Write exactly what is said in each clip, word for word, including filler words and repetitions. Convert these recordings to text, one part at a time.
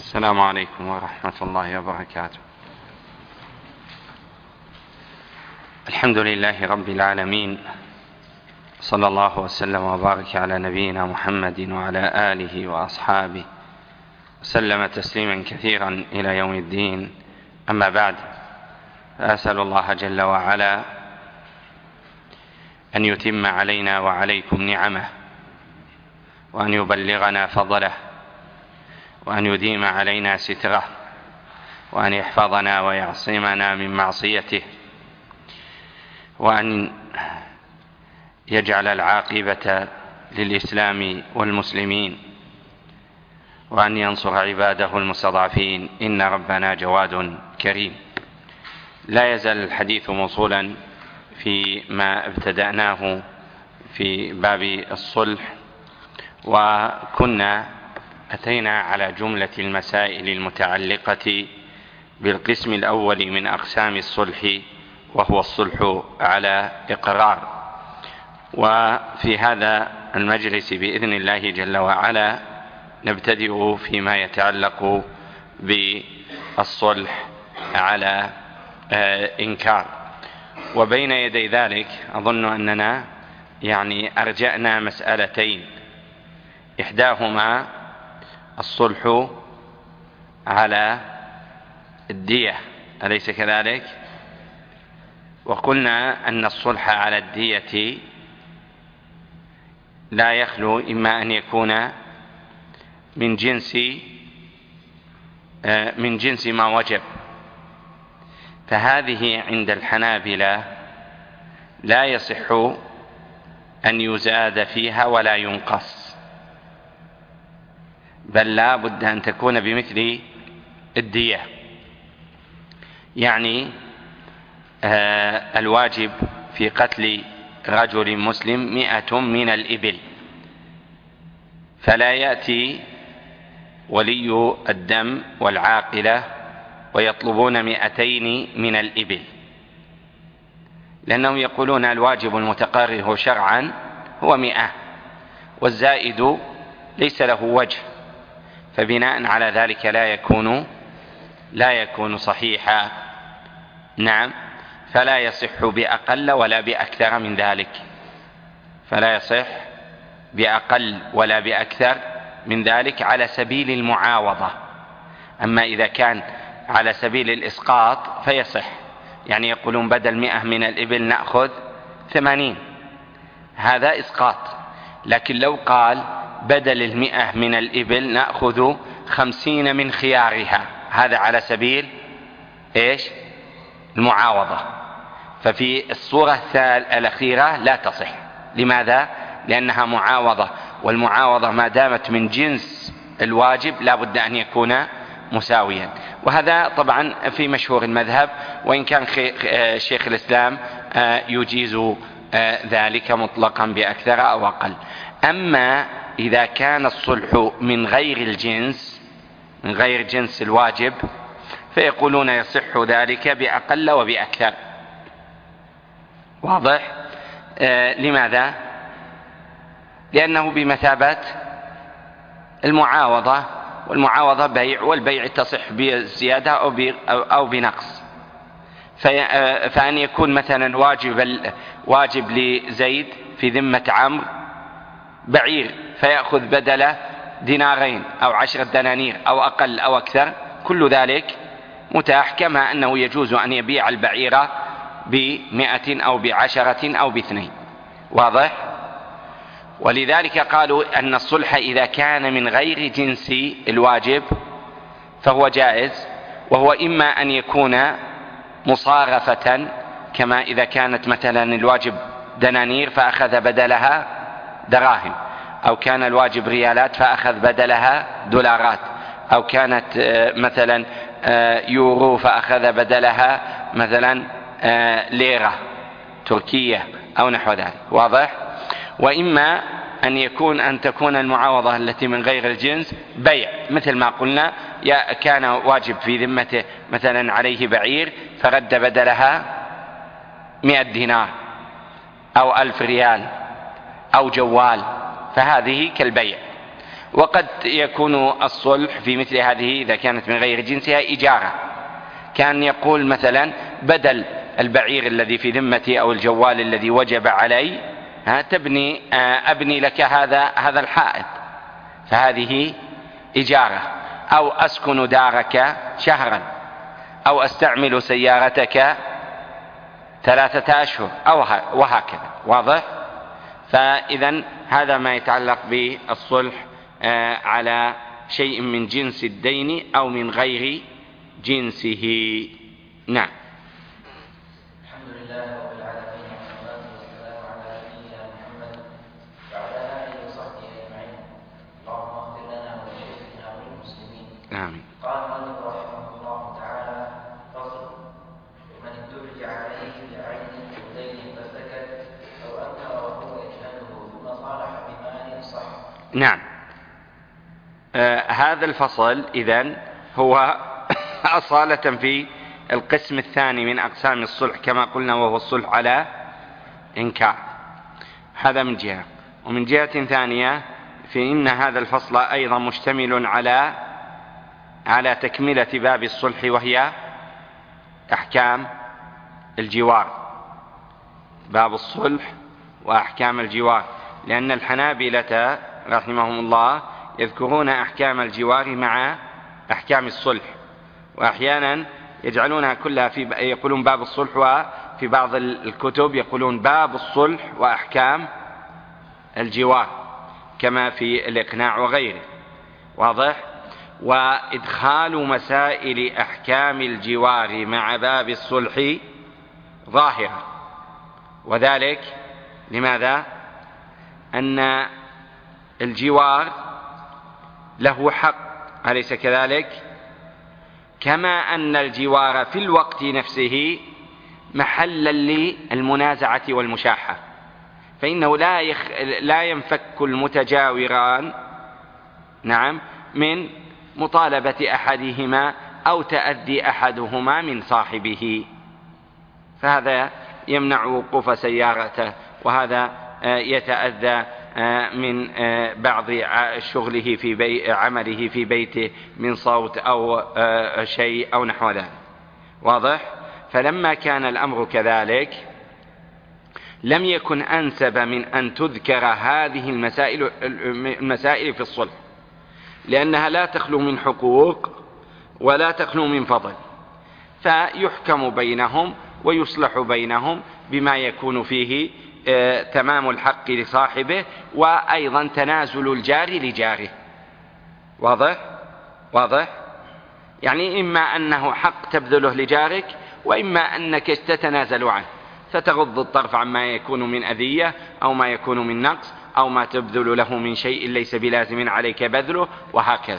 السلام عليكم ورحمة الله وبركاته. الحمد لله رب العالمين، صلى الله وسلم وبارك على نبينا محمد وعلى آله وأصحابه وسلم تسليما كثيرا إلى يوم الدين. أما بعد، فأسأل الله جل وعلا أن يتم علينا وعليكم نعمه، وأن يبلغنا فضله، وأن يديم علينا ستره، وأن يحفظنا ويعصمنا من معصيته، وأن يجعل العاقبة للإسلام والمسلمين، وأن ينصر عباده المستضعفين، إن ربنا جواد كريم. لا يزال الحديث موصولا فيما ابتدأناه في باب الصلح، وكنا أتينا على جملة المسائل المتعلقة بالقسم الأول من أقسام الصلح، وهو الصلح على إقرار. وفي هذا المجلس بإذن الله جل وعلا نبتدئ فيما يتعلق بالصلح على إنكار. وبين يدي ذلك أظن أننا يعني أرجأنا مسألتين، إحداهما الصلح على الدية، أليس كذلك؟ وقلنا أن الصلح على الدية لا يخلو إما أن يكون من جنس من جنس ما وجب، فهذه عند الحنابلة لا يصح أن يزاد فيها ولا ينقص، بل لا بد أن تكون بمثل الدية. يعني آه الواجب في قتل رجل مسلم مئة من الإبل، فلا يأتي ولي الدم والعاقلة ويطلبون مئتين من الإبل، لأنهم يقولون الواجب المتقرر شرعا هو مئة، والزائد ليس له وجه، فبناء على ذلك لا يكون لا يكون صحيحا. نعم، فلا يصح بأقل ولا بأكثر من ذلك، فلا يصح بأقل ولا بأكثر من ذلك على سبيل المعاوضة. أما إذا كان على سبيل الإسقاط فيصح، يعني يقولون بدل مئة من الإبل نأخذ ثمانين، هذا إسقاط. لكن لو قال بدل المئة من الإبل نأخذ خمسين من خيارها، هذا على سبيل إيش؟ المعاوضة. ففي الصورة الأخيرة لا تصح. لماذا؟ لأنها معاوضة، والمعاوضة ما دامت من جنس الواجب لا بد أن يكون مساويا. وهذا طبعا في مشهور المذهب، وإن كان شيخ الإسلام يجيز ذلك مطلقا بأكثر أو أقل. أما إذا كان الصلح من غير الجنس من غير جنس الواجب فيقولون يصح ذلك بأقل وبأكثر. واضح؟ آه لماذا؟ لأنه بمثابة المعاوضة، والمعاوضة بيع، والبيع تصح بزيادة أو بنقص. فأن يكون مثلا واجب واجب لزيد في ذمة عمرو بعير، فيأخذ بدله دينارين أو عشرة دنانير أو أقل أو أكثر، كل ذلك متاح، كما أنه يجوز أن يبيع البعير بمئة أو بعشرة أو باثنين. واضح؟ ولذلك قالوا أن الصلح إذا كان من غير جنس الواجب فهو جائز، وهو إما أن يكون مصارفة، كما إذا كانت مثلا الواجب دنانير فأخذ بدلها دراهم، أو كان الواجب ريالات فأخذ بدلها دولارات، أو كانت مثلا يورو فأخذ بدلها مثلا ليرة تركية أو نحو ذلك. واضح؟ وإما أن يكون أن تكون المعاوضة التي من غير الجنس بيع، مثل ما قلنا كان واجب في ذمته مثلا عليه بعير فرد بدلها مئة دينار أو ألف ريال أو جوال، فهذه كالبيع. وقد يكون الصلح في مثل هذه إذا كانت من غير جنسها إجارة، كان يقول مثلا بدل البعير الذي في ذمتي أو الجوال الذي وجب علي ها تبني أبني لك هذا هذا الحائط، فهذه إجارة. أو أسكن دارك شهرا، أو أستعمل سيارتك ثلاثة أشهر، أو وهكذا. واضح؟ فإذا هذا ما يتعلق بالصلح على شيء من جنس الدين أو من غير جنسه. نعم. الحمد لله رب العالمين، والصلاة والسلام على نبينا محمد وعلى آله وصحبه أجمعين. اللهم اغفر لنا ولشيخنا وللمسلمين. آمين. قال المؤلف رحمه الله تعالى: فصل: ومن ادعي عليه بعين أو دين فسكت أو أنكر وهو يجهله ثم صالح بمال صح. نعم. آه هذا الفصل إذن هو أصالة في القسم الثاني من أقسام الصلح كما قلنا، وهو الصلح على إنكار. هذا من جهة. ومن جهة ثانية فإن هذا الفصل أيضا مشتمل على على تكملة باب الصلح، وهي أحكام الجوار. باب الصلح وأحكام الجوار، لأن الحنابلة رحمهم الله يذكرون أحكام الجوار مع أحكام الصلح، وأحيانا يجعلونها كلها في يقولون باب الصلح، وفي بعض الكتب يقولون باب الصلح وأحكام الجوار كما في الإقناع وغيره. واضح؟ وإدخال مسائل أحكام الجوار مع باب الصلح ظاهرة، وذلك لماذا؟ أن الجوار له حق، أليس كذلك؟ كما أن الجوار في الوقت نفسه محلا للمنازعة والمشاحة، فإنه لا يخ... لا ينفك المتجاوران نعم من مطالبة أحدهما أو تأدي أحدهما من صاحبه، فهذا يمنع وقوف سيارته، وهذا يتأذى من بعض شغله في بي... عمله في بيته من صوت أو شيء أو نحو ذلك. واضح؟ فلما كان الأمر كذلك لم يكن أنسب من أن تذكر هذه المسائل المسائل في الصلح، لأنها لا تخلو من حقوق ولا تخلو من فضل، فيحكم بينهم ويصلح بينهم بما يكون فيه آه تمام الحق لصاحبه، وأيضا تنازل الجار لجاره. واضح؟ واضح؟ يعني إما أنه حق تبذله لجارك، وإما أنك تتنازل عنه، فتغض الطرف عما يكون من أذية أو ما يكون من نقص أو ما تبذل له من شيء ليس بلازم عليك بذله، وهكذا.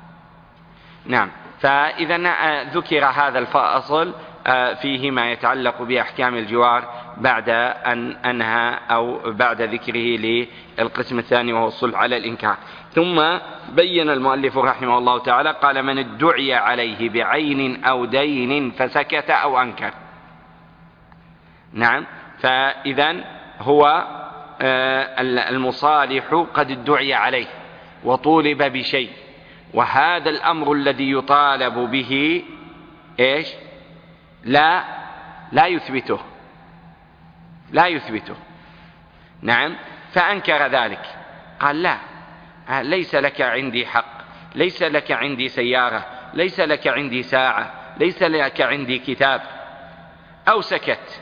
نعم. فإذا ذكر هذا الفصل فيه ما يتعلق بأحكام الجوار بعد أن أنهى أو بعد ذكره للقسم الثاني وهو الصلح على الإنكار. ثم بين المؤلف رحمه الله تعالى قال: من ادعي عليه بعين أو دين فسكت أو أنكر. نعم. فإذا هو المصالح قد ادعي عليه وطولب بشيء، وهذا الأمر الذي يطالب به إيش؟ لا لا يثبته لا يثبته نعم. فأنكر ذلك، قال: لا، ليس لك عندي حق، ليس لك عندي سيارة، ليس لك عندي ساعة، ليس لك عندي كتاب، أو سكت.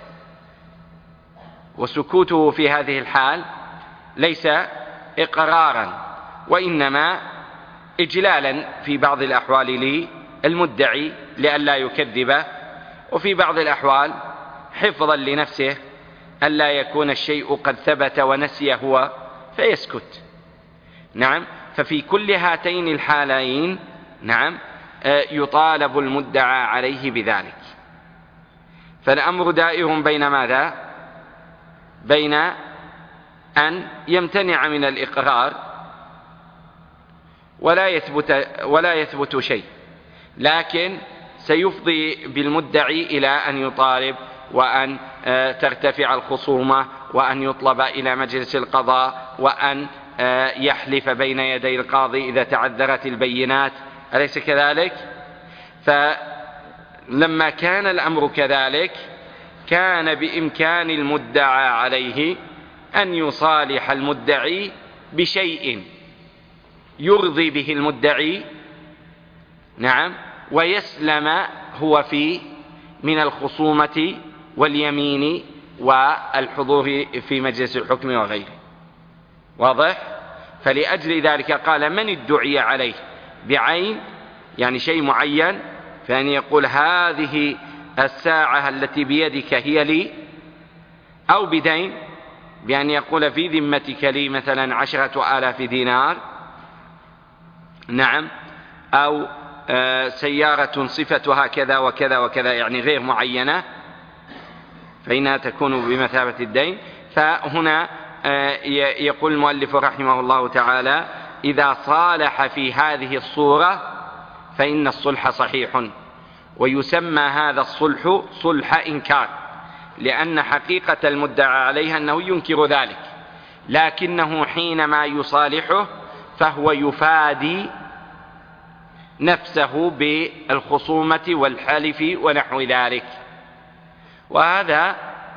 وسكوته في هذه الحال ليس إقرارا، وإنما إجلالا في بعض الأحوال للمدعي لئلا يكذبه، وفي بعض الأحوال حفظا لنفسه ألا يكون الشيء قد ثبت ونسي هو فيسكت. نعم. ففي كل هاتين الحالين نعم يطالب المدعى عليه بذلك. فالأمر دائر بين ماذا؟ بين أن يمتنع من الإقرار ولا يثبت ولا يثبت شيء، لكن سيفضي بالمدعي إلى أن يطالب وأن ترتفع الخصومة وأن يطلب إلى مجلس القضاء وأن يحلف بين يدي القاضي إذا تعذرت البينات، أليس كذلك؟ فلما كان الأمر كذلك كان بإمكان المدعى عليه أن يصالح المدعي بشيء يرضي به المدعي، نعم، ويسلم هو فيه من الخصومة واليمين والحضور في مجلس الحكم وغيره. واضح؟ فلأجل ذلك قال من ادعي عليه بعين، يعني شيء معين، فأن يقول هذه الساعة التي بيدك هي لي، أو بدين بأن يقول في ذمتك لي مثلا عشرة آلاف دينار، نعم، أو سيارة صفتها كذا وكذا وكذا، يعني غير معينة، فإنها تكون بمثابة الدين. فهنا يقول المؤلف رحمه الله تعالى إذا صالح في هذه الصورة فإن الصلح صحيح، ويسمى هذا الصلح صلح إنكار، لأن حقيقة المدعى عليها أنه ينكر ذلك، لكنه حينما يصالحه فهو يفادي نفسه بالخصومة والحلف ونحو ذلك. وهذا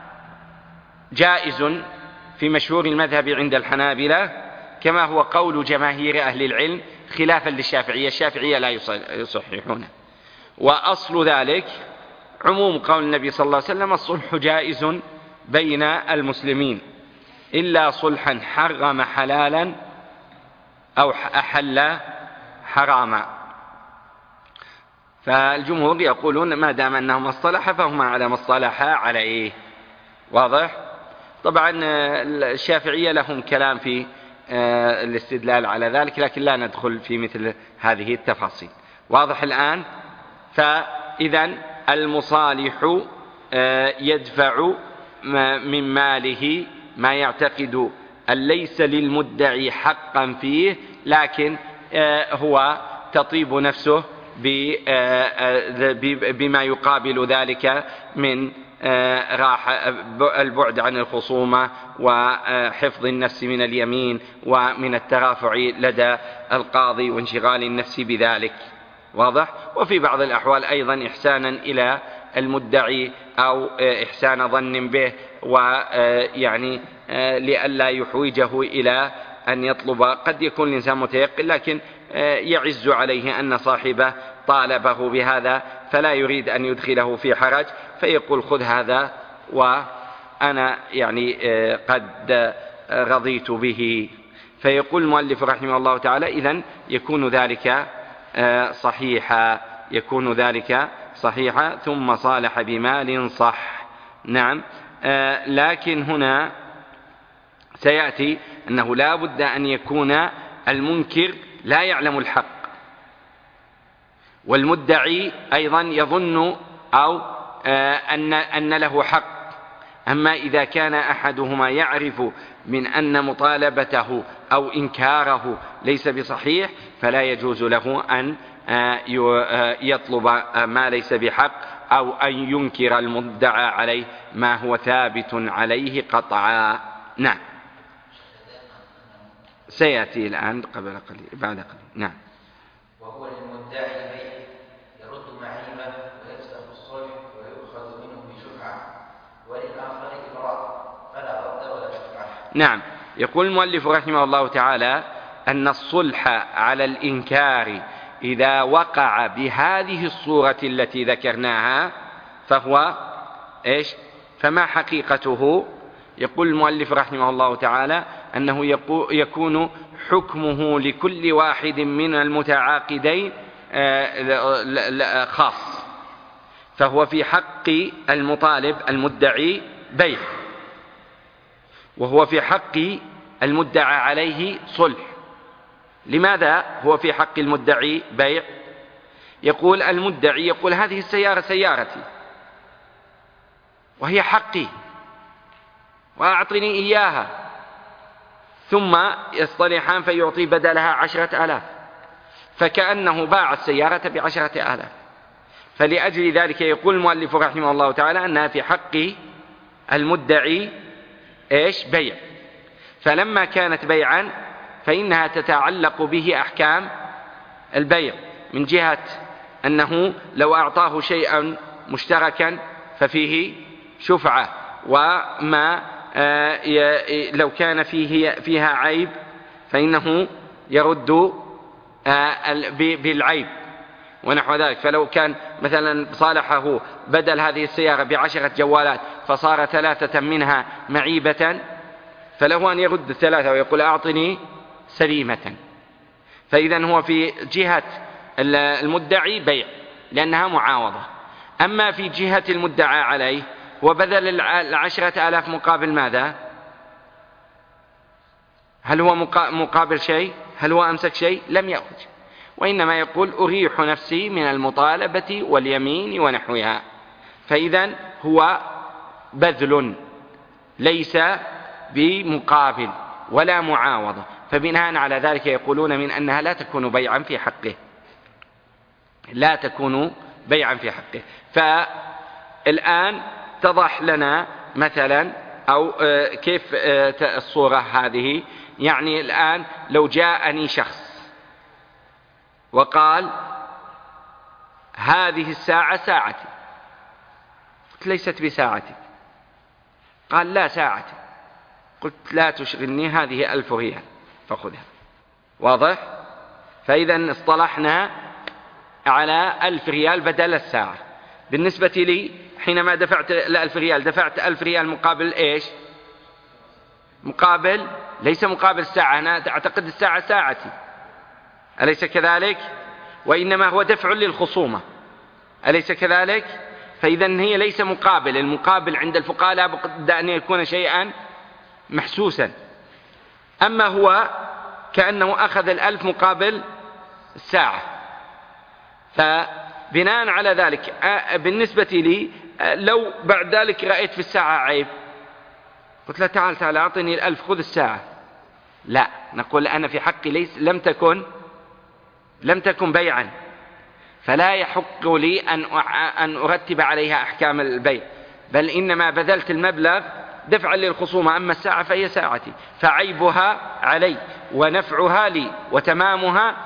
جائز في مشهور المذهب عند الحنابلة، كما هو قول جماهير أهل العلم خلافا للشافعية، الشافعية لا يصححونه. وأصل ذلك عموم قول النبي صلى الله عليه وسلم الصلح جائز بين المسلمين إلا صلحا حرم حلالا أو أحل حراما. فالجمهور يقولون ما دام أنهما اصطلحا فهما على ما اصطلحا عليه. واضح؟ طبعا الشافعية لهم كلام في الاستدلال على ذلك، لكن لا ندخل في مثل هذه التفاصيل. واضح الآن؟ فإذا المصالح يدفع من ماله ما يعتقد أن ليس للمدعي حقا فيه، لكن هو تطيب نفسه بما يقابل ذلك من راحة البعد عن الخصومة وحفظ النفس من اليمين ومن الترافع لدى القاضي وانشغال النفس بذلك. واضح؟ وفي بعض الأحوال أيضا إحسانا إلى المدعي أو إحسان ظن به، ويعني لئلا يحوجه إلى أن يطلب. قد يكون الإنسان متيقن لكن يعز عليه أن صاحبه طالبه بهذا فلا يريد أن يدخله في حرج، فيقول خذ هذا وأنا يعني قد رضيت به. فيقول المؤلف رحمه الله تعالى إذن يكون ذلك صحيحا، يكون ذلك صحيحا ثم صالح بمال صح. نعم، لكن هنا سيأتي أنه لا بد أن يكون المنكر لا يعلم الحق، والمدعي أيضا يظن أو أن أن له حق. أما إذا كان أحدهما يعرف من أن مطالبته أو إنكاره ليس بصحيح فلا يجوز له أن يطلب ما ليس بحق أو أن ينكر المدعى عليه ما هو ثابت عليه قطعا. نعم، سيأتي الآن قبل قليل بعد قليل. نعم. وهو للمدعي البيع يرد معيبه ويفسخ الصلح ويؤخذ منه بشفعة، وللآخر إبراء فلا رد ولا شفعة. نعم، يقول المؤلف رحمه الله تعالى أن الصلح على الإنكار إذا وقع بهذه الصورة التي ذكرناها فهو إيش؟ فما حقيقته؟ يقول المؤلف رحمه الله تعالى أنه يكون حكمه لكل واحد من المتعاقدين خاص، فهو في حق المطالب المدعي بيع، وهو في حق المدعى عليه صلح. لماذا هو في حق المدعي بيع؟ يقول المدعي يقول هذه السيارة سيارتي وهي حقي وأعطني إياها، ثم يصطلحان فيعطي بدلها عشرة آلاف، فكأنه باع السيارة بعشرة آلاف. فلأجل ذلك يقول المؤلف رحمه الله تعالى أنها في حق المدعي إيش؟ بيع. فلما كانت بيعا فإنها تتعلق به أحكام البيع، من جهة أنه لو أعطاه شيئا مشتركا ففيه شفعة، وما لو كان فيه فيها عيب فإنه يرد بالعيب ونحو ذلك. فلو كان مثلا صالحه بدل هذه السيارة بعشرة جوالات فصار ثلاثة منها معيبة، فله أن يرد الثلاثة ويقول أعطني سليمة. فإذا هو في جهة المدعي بيع لأنها معاوضة. أما في جهة المدعى عليه وبذل العشرة آلاف مقابل ماذا؟ هل هو مقابل شيء؟ هل هو أمسك شيء؟ لم يأخذ، وإنما يقول أريح نفسي من المطالبة واليمين ونحوها. فإذا هو بذل ليس بمقابل ولا معاوضة، فبناء على ذلك يقولون من أنها لا تكون بيعا في حقه، لا تكون بيعا في حقه. فالآن اتضح لنا مثلا أو كيف الصورة هذه. يعني الآن لو جاءني شخص وقال هذه الساعة ساعتي، قلت ليست بساعتي، قال لا ساعتي، قلت لا تشغلني، هذه ألف ريال فخذها. واضح؟ فإذا اصطلحنا على ألف ريال بدل الساعة. بالنسبة لي حينما دفعت الألف ريال دفعت ألف ريال مقابل إيش؟ مقابل ليس مقابل الساعة، أنا أعتقد الساعة ساعتي، أليس كذلك؟ وإنما هو دفع للخصومة، أليس كذلك؟ فإذا هي ليس مقابل. المقابل عند الفقهاء لا بد أن يكون شيئا محسوسا. أما هو كأنه أخذ الألف مقابل الساعة. فبناء على ذلك بالنسبة لي لو بعد ذلك رأيت في الساعة عيب قلت له تعال تعال أعطني الألف خذ الساعة، لا، نقول أنا في حقي ليس لم تكن لم تكن بيعا، فلا يحق لي أن أن أرتب عليها أحكام البيع، بل إنما بذلت المبلغ دفعا للخصومة. أما الساعة فهي ساعتي، فعيبها علي ونفعها لي وتمامها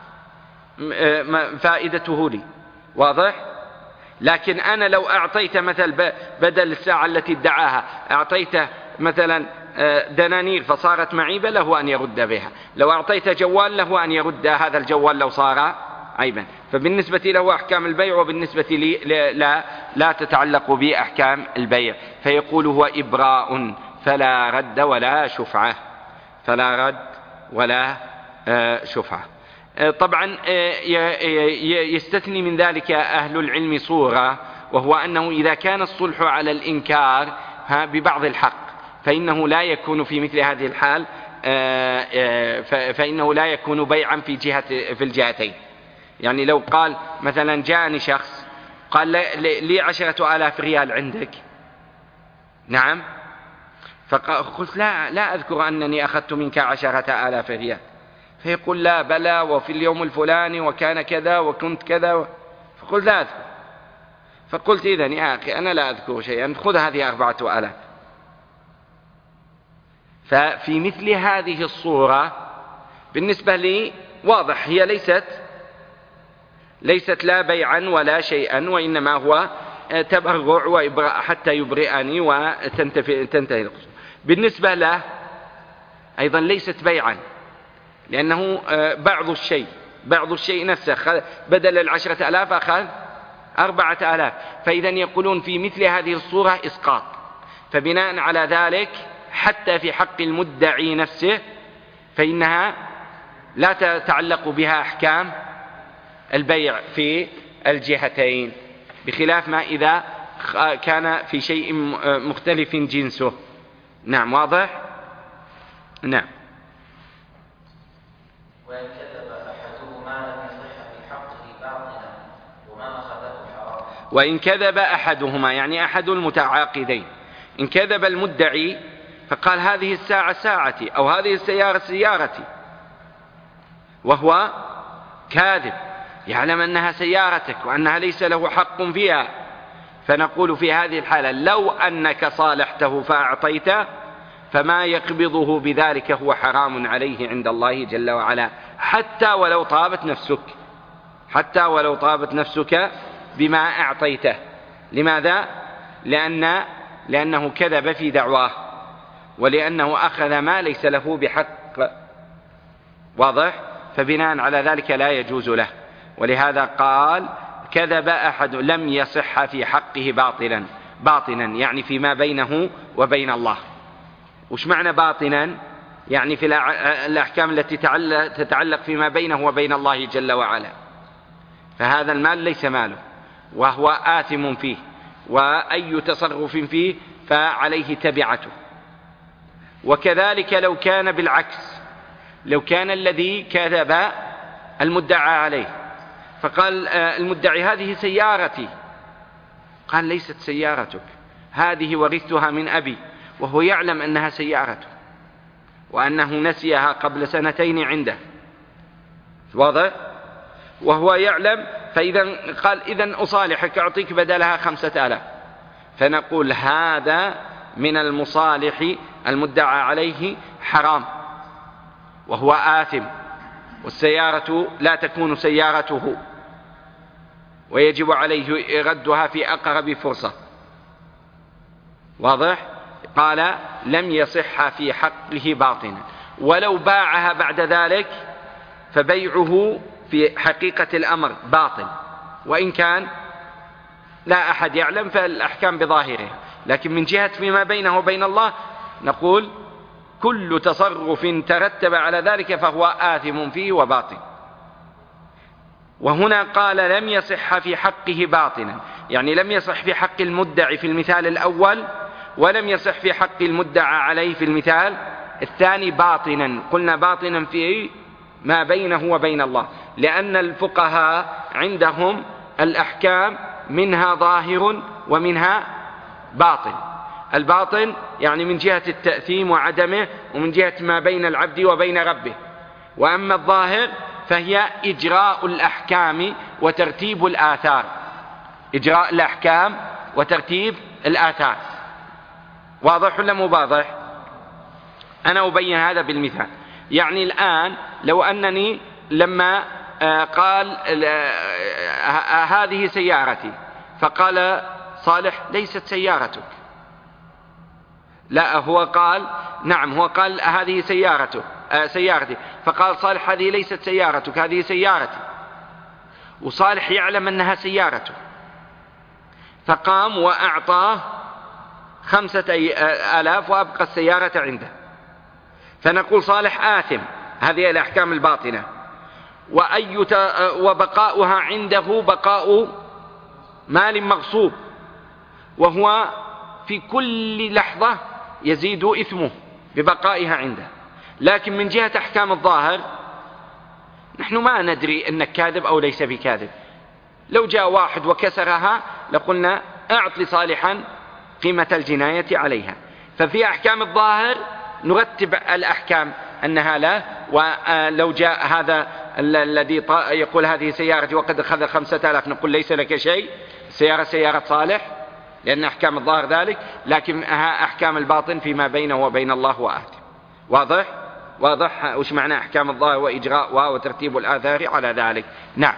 فائدته لي. واضح؟ لكن أنا لو أعطيت مثل بدل الساعة التي ادعاها أعطيت مثلا دنانير فصارت معيبة، له أن يرد بها. لو أعطيت جوال له أن يرد هذا الجوال لو صار عيبا. فبالنسبة له أحكام البيع، وبالنسبة لي لا, لا تتعلق بأحكام البيع. فيقول هو إبراء فلا رد ولا شفعة، فلا رد ولا شفعة. طبعا يستثني من ذلك أهل العلم صورة، وهو أنه إذا كان الصلح على الإنكار ببعض الحق فإنه لا يكون في مثل هذه الحال، فإنه لا يكون بيعا في جهة في الجهتين. يعني لو قال مثلا جاءني شخص قال لي عشرة آلاف ريال عندك، نعم، فقلت لا لا أذكر أنني أخذت منك عشرة آلاف ريال، فيقول لا بلى وفي اليوم الفلاني وكان كذا وكنت كذا، فقلت لا أذكر. فقلت إذن يا أخي أنا لا أذكر شيئا، خذ هذه أربعة آلاف. ففي مثل هذه الصورة بالنسبة لي واضح هي ليست ليست لا بيعا ولا شيئا، وإنما هو تبرع وإبراء حتى يبرئني وتنتهي القصة. بالنسبة له أيضا ليست بيعا، لأنه بعض الشيء بعض الشيء نفسه بدل العشرة آلاف أخذ أربعة آلاف. فإذا يقولون في مثل هذه الصورة إسقاط. فبناء على ذلك حتى في حق المدعي نفسه فإنها لا تتعلق بها أحكام البيع في الجهتين، بخلاف ما إذا كان في شيء مختلف جنسه. نعم، واضح؟ نعم. وإن كذب أحدهما لم يصح في حقه باطلا وما أخذه حرام. وإن كذب أحدهما يعني أحد المتعاقدين، إن كذب المدعي فقال هذه الساعة ساعتي أو هذه السيارة سيارتي، وهو كاذب يعلم أنها سيارتك وأنها ليس له حق فيها، فنقول في هذه الحالة لو أنك صالحته فأعطيته فما يقبضه بذلك هو حرام عليه عند الله جل وعلا، حتى ولو طابت نفسك، حتى ولو طابت نفسك بما أعطيته. لماذا؟ لأن لأنه كذب في دعواه، ولأنه أخذ ما ليس له بحق. واضح؟ فبناء على ذلك لا يجوز له. ولهذا قال كذب أحد لم يصح في حقه باطلا، باطنا يعني فيما بينه وبين الله. وش معنى باطنا؟ يعني في الأحكام التي تتعلق فيما بينه وبين الله جل وعلا، فهذا المال ليس ماله وهو آثم فيه، وأي تصرف فيه فعليه تبعته. وكذلك لو كان بالعكس، لو كان الذي كذب المدعى عليه فقال المدعي هذه سيارتي، قال ليست سيارتك، هذه ورثتها من أبي، وهو يعلم أنها سيارته وأنه نسيها قبل سنتين عنده. واضح؟ وهو يعلم، فإذا قال إذن أصالحك أعطيك بدلها خمسة آلاف، فنقول هذا من المصالح المدعى عليه حرام وهو آثم، والسيارة لا تكون سيارته، ويجب عليه ردها في أقرب فرصة. واضح؟ قال لم يصح في حقه باطنا، ولو باعها بعد ذلك فبيعه في حقيقة الأمر باطل، وإن كان لا أحد يعلم فالأحكام بظاهرها، لكن من جهة فيما بينه وبين الله نقول كل تصرف ترتب على ذلك فهو آثم فيه وباطل. وهنا قال لم يصح في حقه باطنا، يعني لم يصح في حق المدعي في المثال الأول، ولم يصح في حق المدعى عليه في المثال الثاني باطنا. قلنا باطنا في ما بينه وبين الله، لأن الفقهاء عندهم الأحكام منها ظاهر ومنها باطن. الباطن يعني من جهة التأثيم وعدمه، ومن جهة ما بين العبد وبين ربه. وأما الظاهر فهي إجراء الأحكام وترتيب الآثار، إجراء الأحكام وترتيب الآثار. واضح ولا مو واضح؟ أنا أبين هذا بالمثال. يعني الآن لو أنني لما قال هذه سيارتي، فقال صالح ليست سيارتك، لا هو قال نعم، هو قال هذه سيارته سيارتي، فقال صالح هذه ليست سيارتك، هذه سيارتي، وصالح يعلم أنها سيارته، فقام وأعطاه خمسة آلاف وأبقى السيارة عنده، فنقول صالح آثم. هذه الأحكام الباطنة. وأي وبقاؤها عنده بقاء مال مغصوب، وهو في كل لحظة يزيد إثمه ببقائها عنده. لكن من جهة أحكام الظاهر نحن ما ندري أنك كاذب أو ليس بكاذب. لو جاء واحد وكسرها لقلنا أعط لصالحا قيمة الجناية عليها. ففي أحكام الظاهر نرتب الأحكام أنها لا. ولو جاء هذا الذي يقول هذه سيارتي وقد أخذ خمسة آلاف نقول ليس لك شيء، سيارة سيارة صالح، لأن أحكام الظاهر ذلك، لكن أحكام الباطن فيما بينه وبين الله وآثم. واضح؟ واضح وش معنى أحكام الظاهر وإجراء وترتيب الآثار على ذلك. نعم.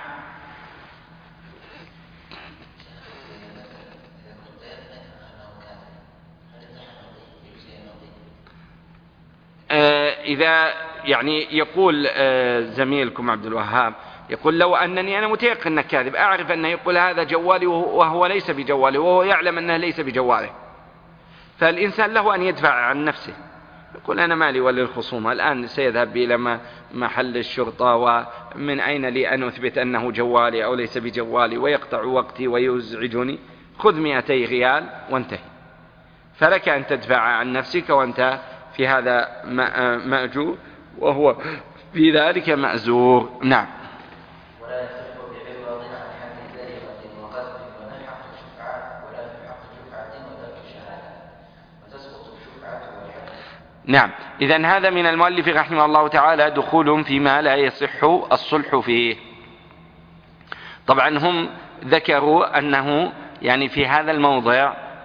إذا يعني يقول زميلكم عبد الوهاب يقول لو أنني أنا متيقن أنه كاذب، أعرف أنه يقول هذا جوالي وهو ليس بجوالي، وهو يعلم أنه ليس بجواله، فالإنسان له أن يدفع عن نفسه، يقول أنا مالي وللخصومة، الآن سيذهب إلى محل الشرطة ومن أين لي أن أثبت أنه جوالي أو ليس بجوالي، ويقطع وقتي ويزعجني، خذ مئتي ريال وانتهي. فلك أن تدفع عن نفسك وأنت في هذا مأجور وهو في ذلك مأزور. نعم. ولا يصح بعوض عن حق سرقة وقذف ولا حق شفعة ولا في حق شفعة وترك الشهادة، وتسقط الشفعة والحق. نعم. إذن هذا من المؤلف رحمه الله تعالى دخول فيما لا يصح الصلح فيه. طبعا هم ذكروا أنه يعني في هذا الموضع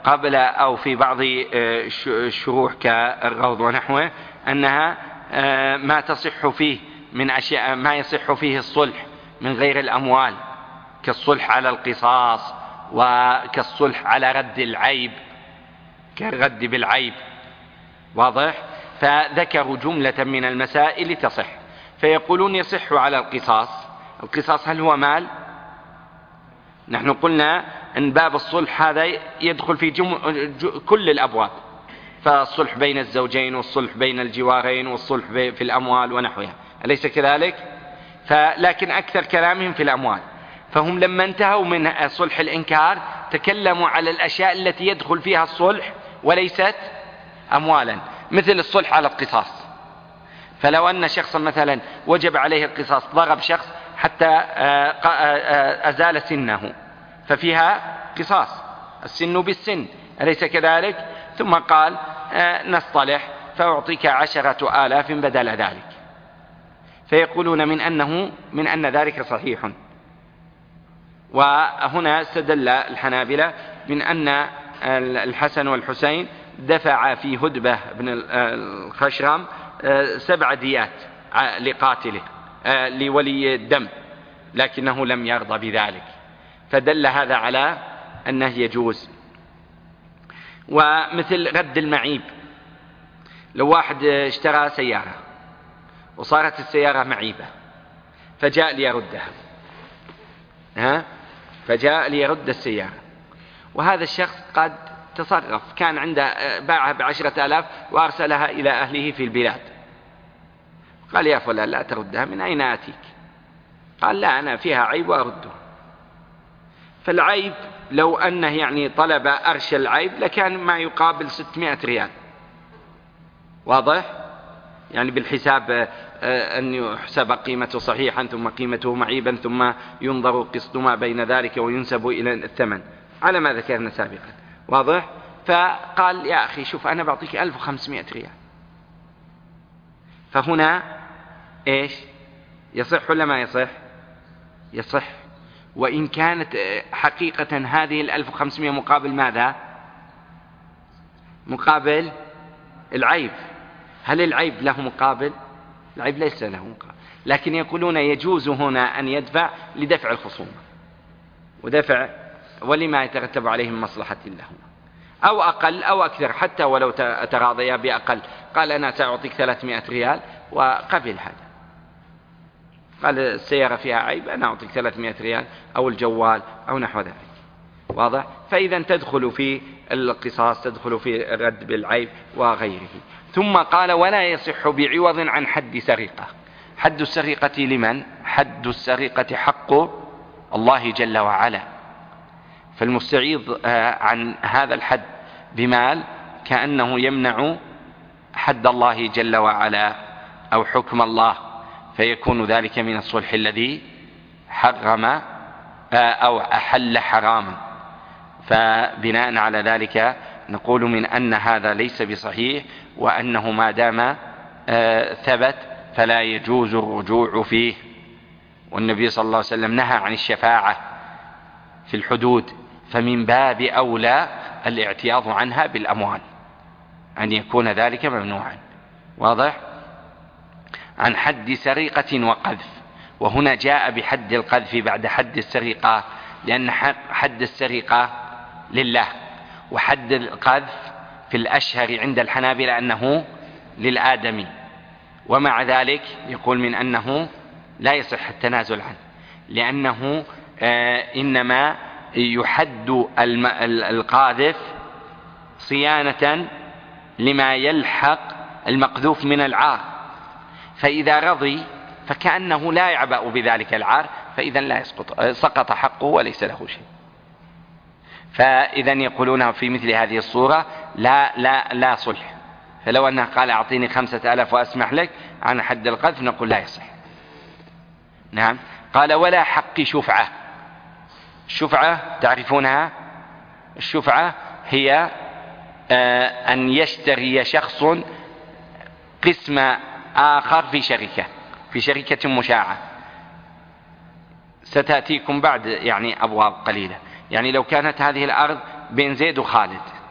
قبل أو في بعض الشروح كالروض ونحوه أنها ما تصح فيه من أشياء ما يصح فيه الصلح من غير الأموال، كالصلح على القصاص وكالصلح على رد العيب، كالرد بالعيب. واضح؟ فذكروا جملة من المسائل تصح، فيقولون يصح على القصاص. القصاص هل هو مال؟ نحن قلنا أن باب الصلح هذا يدخل في جم... كل الأبواب، فالصلح بين الزوجين والصلح بين الجوارين والصلح في الأموال ونحوها، أليس كذلك؟ فلكن أكثر كلامهم في الأموال، فهم لما انتهوا من صلح الإنكار تكلموا على الأشياء التي يدخل فيها الصلح وليست أموالا، مثل الصلح على القصاص. فلو أن شخصا مثلا وجب عليه القصاص، ضرب شخص حتى أزال سنه، ففيها قصاص، السن بالسن، أليس كذلك؟ ثم قال نصطلح فأعطيك عشرة آلاف بدل ذلك، فيقولون من أنه من أن ذلك صحيح. وهنا استدل الحنابلة من أن الحسن والحسين دفع في هدبة بن الخشرم سبع ديات لقاتله لولي الدم، لكنه لم يرضى بذلك، فدل هذا على أنه يجوز. ومثل رد المعيب، لو واحد اشترى سيارة وصارت السيارة معيبة فجاء ليردها، ها فجاء ليرد السيارة، وهذا الشخص قد تصرف، كان عنده باعها بعشرة آلاف وأرسلها إلى أهله في البلاد، قال يا فلان لا تردها، من أين آتيك؟ قال لا أنا فيها عيب وأردها. فالعيب لو أنه يعني طلب أرش العيب لكان ما يقابل ستمائة ريال. واضح؟ يعني بالحساب أن يحسب قيمته صحيحا ثم قيمته معيبا ثم ينظر قسط ما بين ذلك وينسب إلى الثمن على ما ذكرنا سابقا. واضح؟ فقال يا أخي شوف أنا بعطيك ألف وخمسمائة ريال. فهنا إيش؟ يصح ولا ما يصح؟ يصح، وإن كانت حقيقة هذه الألف وخمسمائة مقابل ماذا؟ مقابل العيب. هل العيب له مقابل؟ العيب ليس له مقابل، لكن يقولون يجوز هنا أن يدفع لدفع الخصومة ودفع ولما يترتب عليهم مصلحة لهما، أو أقل أو أكثر، حتى ولو تراضيا بأقل. قال أنا سأعطيك ثلاثمائة ريال وقبل هذا، قال السيارة فيها عيب أنا أعطيك ثلاثمائة ريال أو الجوال أو نحو ذلك. واضح؟ فإذا تدخل في القصاص، تدخل في الرد بالعيب وغيره. ثم قال ولا يصح بعوض عن حد سرقة. حد السرقة لمن؟ حد السرقة حق الله جل وعلا، فالمستعيض عن هذا الحد بمال كأنه يمنع حد الله جل وعلا أو حكم الله، فيكون ذلك من الصلح الذي حرم أو أحل حراما. فبناء على ذلك نقول من أن هذا ليس بصحيح، وأنه ما دام ثبت فلا يجوز الرجوع فيه. والنبي صلى الله عليه وسلم نهى عن الشفاعة في الحدود، فمن باب أولى الاعتياض عنها بالأموال، أن يكون ذلك ممنوعا. واضح؟ عن حد سرقة وقذف، وهنا جاء بحد القذف بعد حد السرقة، لأن حد السرقة لله، وحد القذف في الأشهر عند الحنابلة أنه للآدمي، ومع ذلك يقول من أنه لا يصح التنازل عنه، لأنه إنما يحد القاذف صيانة لما يلحق المقذوف من العار، فإذا رضي فكأنه لا يعبأ بذلك العار، فإذا لا يسقط، سقط حقه وليس له شيء. فإذا يقولون في مثل هذه الصورة لا لا لا صلح. فلو أنه قال أعطيني خمسة آلاف وأسمح لك عن حد القذف نقول لا يصح. نعم. قال ولا حق شفعة. الشفعة تعرفونها؟ الشفعة هي أن يشتري شخص قسم آخر في شركة في شركة مشاعة، ستأتيكم بعد يعني أبواب قليلة. يعني لو كانت هذه الأرض بين زيد وخالد،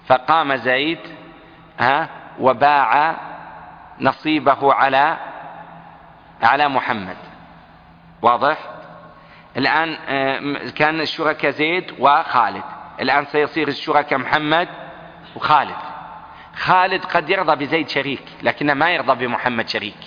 فقام زيد ها وباع نصيبه على على محمد. واضح؟ الآن كان الشركاء زيد وخالد، الآن سيصير الشركاء محمد وخالد. خالد قد يرضى بزيد شريك لكنه ما يرضى بمحمد شريك،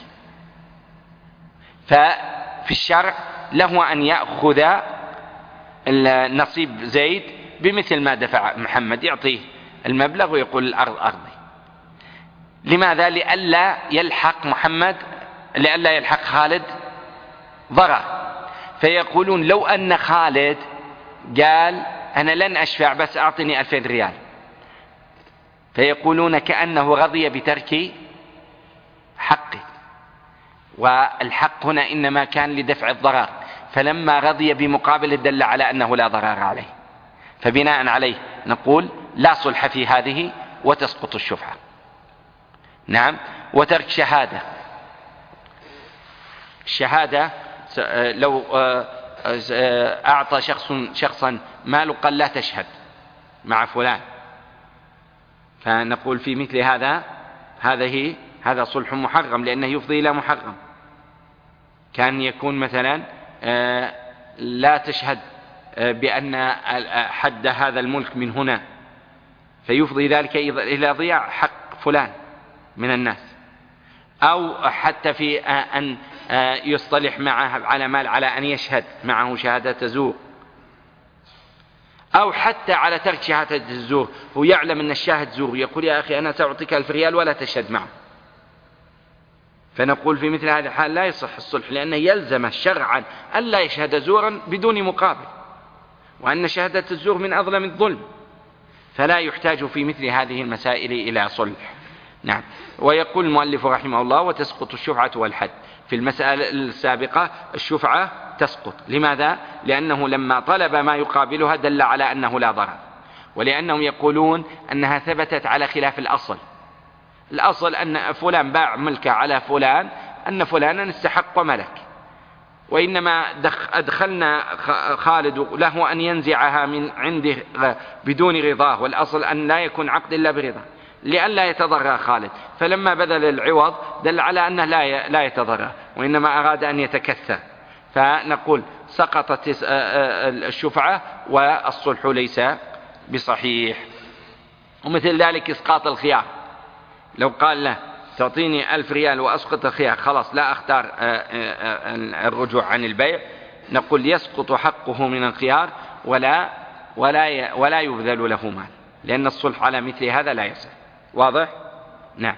ففي الشرع له أن يأخذ النصيب زيد بمثل ما دفع محمد، يعطيه المبلغ ويقول الأرض أرضي. لماذا؟ لئلا يلحق محمد لئلا يلحق خالد ضرر. فيقولون لو أن خالد قال أنا لن أشفع بس أعطني ألفين ريال، فيقولون كأنه رضي بترك حقه، والحق هنا إنما كان لدفع الضرر، فلما رضي بمقابل دل على أنه لا ضرر عليه، فبناء عليه نقول لا صلح في هذه وتسقط الشفعة. نعم. وترك شهادة. الشهادة لو أعطى شخص شخصا مال قال لا تشهد مع فلان، فنقول في مثل هذا هذه هذا صلح محرم لأنه يفضي إلى محرم. كان يكون مثلا لا تشهد بأن حد هذا الملك من هنا، فيفضي ذلك إلى ضياع حق فلان من الناس، أو حتى في أن يصطلح معه على مال على أن يشهد معه شهادة زور، أو حتى على ترك شهادة الزور. هو يعلم أن الشاهد زور، يقول يا أخي أنا سأعطيك ألف ريال ولا تشهد معه، فنقول في مثل هذه الحال لا يصح الصلح، لأنه يلزم شرعا ألا يشهد زورا بدون مقابل، وأن شهادة الزور من أظلم الظلم، فلا يحتاج في مثل هذه المسائل إلى صلح. نعم. ويقول المؤلف رحمه الله وتسقط الشفعة والحد. في المسألة السابقة الشفعة تسقط. لماذا؟ لأنه لما طلب ما يقابلها دل على أنه لا ضرر، ولأنهم يقولون أنها ثبتت على خلاف الأصل. الأصل أن فلان باع ملكه على فلان، أن فلانا استحق ملك، وإنما أدخلنا خالد له أن ينزعها من عنده بدون رضاه، والأصل أن لا يكون عقد إلا برضاه لئلا يتضرر خالد، فلما بذل العوض دل على أنه لا يتضرر وإنما أراد أن يتكثر، فنقول سقطت الشفعة والصلح ليس بصحيح. ومثل ذلك إسقاط الخيار، لو قال له تعطيني ألف ريال وأسقط الخيار، خلاص لا أختار الرجوع عن البيع، نقول يسقط حقه من الخيار ولا ولا ولا يبذل له مال، لأن الصلح على مثل هذا لا يصح. واضح؟ نعم.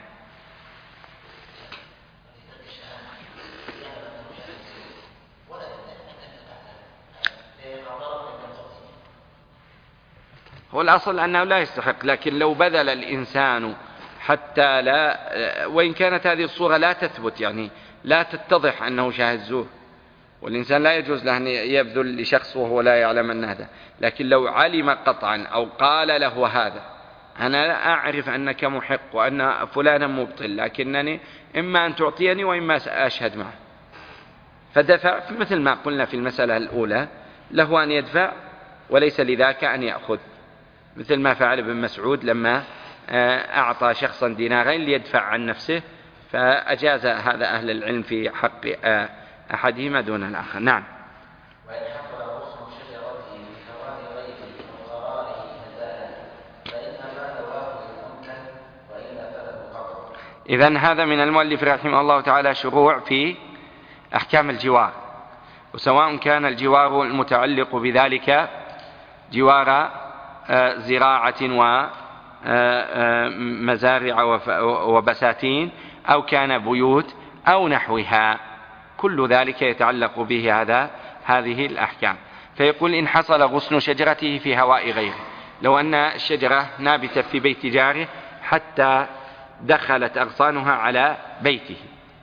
هو الأصل أنه لا يستحق، لكن لو بذل الإنسان حتى لا، وإن كانت هذه الصورة لا تثبت، يعني لا تتضح أنه شاهد زور، والإنسان لا يجوز له أن يبذل لشخص وهو لا يعلم أن هذا، لكن لو علم قطعا أو قال له هذا أنا لا أعرف أنك محق وأن فلانا مبطل، لكنني إما أن تعطيني وإما أشهد معه، فدفع مثل ما قلنا في المسألة الأولى، له أن يدفع وليس لذاك أن يأخذ، مثل ما فعل ابن مسعود لما أعطى شخصا دينارين ليدفع عن نفسه، فأجاز هذا أهل العلم في حق أحدهما دون الآخر. نعم. وإن حصل غصن شجرته بثمار غيره وقراره هزالا فإنما ثواه يمكن وإلا فله قطع. إذن هذا من المؤلف رحمه الله تعالى شروع في أحكام الجوار، وسواء كان الجوار المتعلق بذلك جوار زراعة ومزارع وبساتين أو كان بيوت أو نحوها، كل ذلك يتعلق به هذا هذه الأحكام. فيقول إن حصل غصن شجرته في هواء غيره، لو أن الشجرة نابتة في بيت جاره حتى دخلت أغصانها على بيته،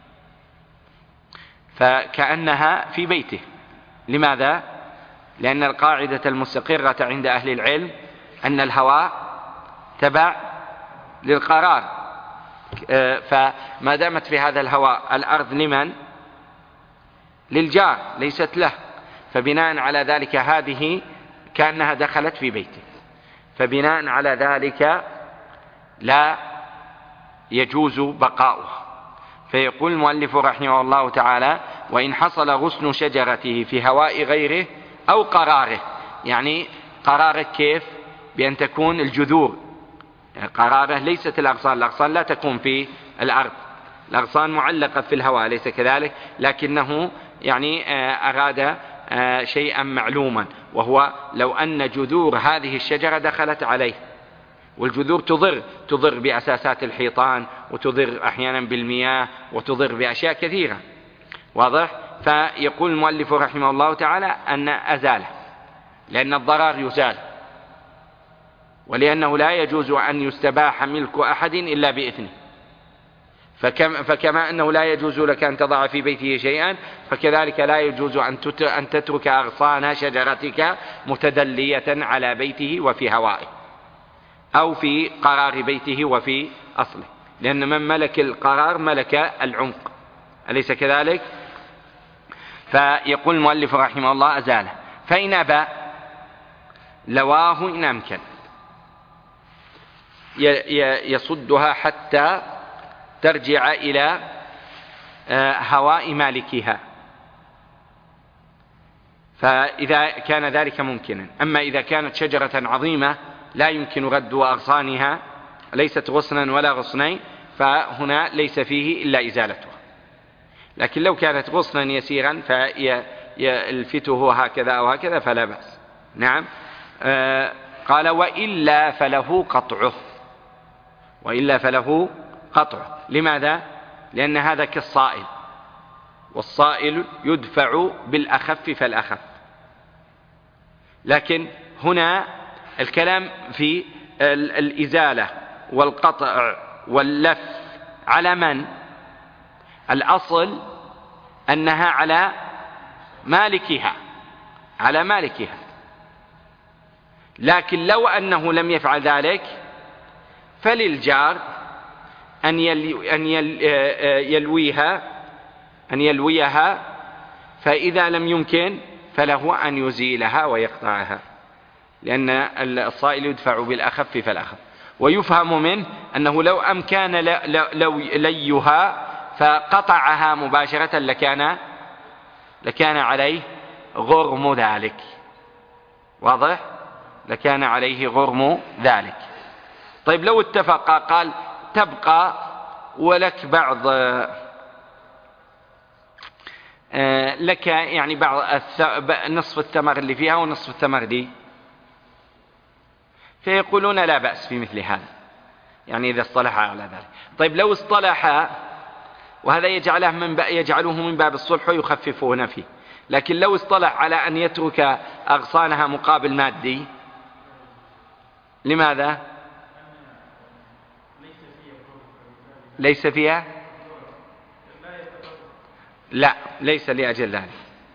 فكأنها في بيته. لماذا؟ لأن القاعدة المستقرة عند أهل العلم أن الهواء تبع للقرار، فما دامت في هذا الهواء الأرض لمن؟ للجار ليست له، فبناء على ذلك هذه كأنها دخلت في بيته، فبناء على ذلك لا يجوز بقاؤه. فيقول المؤلف رحمه الله تعالى: وإن حصل غصن شجرته في هواء غيره أو قراره. يعني قراره كيف؟ بأن تكون الجذور، يعني قراره ليست الأغصان، الأغصان لا تكون في الأرض، الأغصان معلقة في الهواء، ليس كذلك، لكنه يعني أراد شيئا معلوما، وهو لو أن جذور هذه الشجرة دخلت عليه، والجذور تضر تضر بأساسات الحيطان، وتضر أحيانا بالمياه، وتضر بأشياء كثيرة، واضح؟ فيقول المؤلف رحمه الله تعالى أن أزاله، لأن الضرر يزال، ولأنه لا يجوز أن يستباح ملك أحد إلا بإذنه. فكما, فكما أنه لا يجوز لك أن تضع في بيته شيئا، فكذلك لا يجوز أن تترك أغصان شجرتك متدلية على بيته وفي هوائه، أو في قرار بيته وفي أصله، لأن من ملك القرار ملك العمق، أليس كذلك؟ فيقول المؤلف رحمه الله: أزاله. فإن أبى لواه إن أمكن، يصدها حتى ترجع إلى هواء مالكها، فإذا كان ذلك ممكنا. أما إذا كانت شجرة عظيمة لا يمكن رد أغصانها، ليست غصنا ولا غصنين، فهنا ليس فيه إلا إزالتها. لكن لو كانت غصنا يسيرا فيلفته هكذا أو هكذا فلا بأس. نعم. آه قال: وإلا فله قطعه، وإلا فله قطعه. لماذا؟ لأن هذا كالصائل، والصائل يدفع بالأخف فالأخف. لكن هنا الكلام في الإزالة والقطع واللف على من؟ الأصل أنها على مالكها، على مالكها. لكن لو أنه لم يفعل ذلك فللجار أن يلويها أن يلويها فإذا لم يمكن فله أن يزيلها ويقطعها، لأن الصائل يدفع بالأخف فالأخف. ويفهم منه أنه لو أمكن لو ليها فقطعها مباشرة لكان لكان عليه غرم ذلك، واضح؟ لكان عليه غرم ذلك. طيب لو اتفق قال: تبقى ولك بعض لك يعني بعض نصف الثمر اللي فيها ونصف الثمر دي، فيقولون لا بأس في مثل هذا، يعني إذا اصطلح على ذلك. طيب لو اصطلح، وهذا يجعله من يجعله من باب الصلح ويخففون فيه، لكن لو اصطلح على أن يترك أغصانها مقابل مادي، لماذا؟ ليس فيها؟ لا، ليس لأجل ذلك.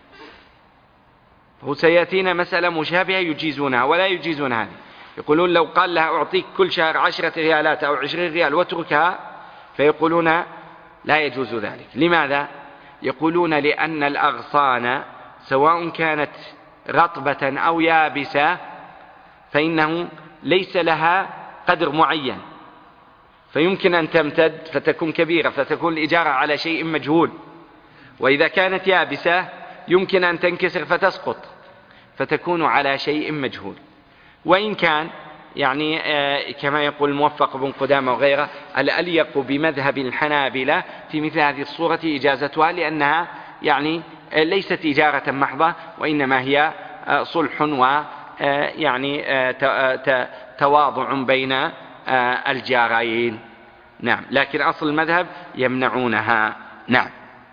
هو سيأتينا مسألة مشابهة يجيزونها ولا يجيزون هذه. يقولون لو قال لها أعطيك كل شهر عشرة ريالات أو عشرين ريال واتركها، فيقولون لا يجوز ذلك. لماذا؟ يقولون لأن الأغصان سواء كانت رطبة أو يابسة فإنه ليس لها قدر معين، فيمكن أن تمتد فتكون كبيرة فتكون الإجارة على شيء مجهول، وإذا كانت يابسة يمكن أن تنكسر فتسقط فتكون على شيء مجهول. وإن كان يعني كما يقول الموفق بن قدامة وغيره: الأليق بمذهب الحنابلة في مثل هذه الصورة إجازتها، لأنها يعني ليست إجارة محضة، وإنما هي صلح ويعني تواضع بين الجارين. نعم. لكن أصل المذهب يمنعونها. نعم.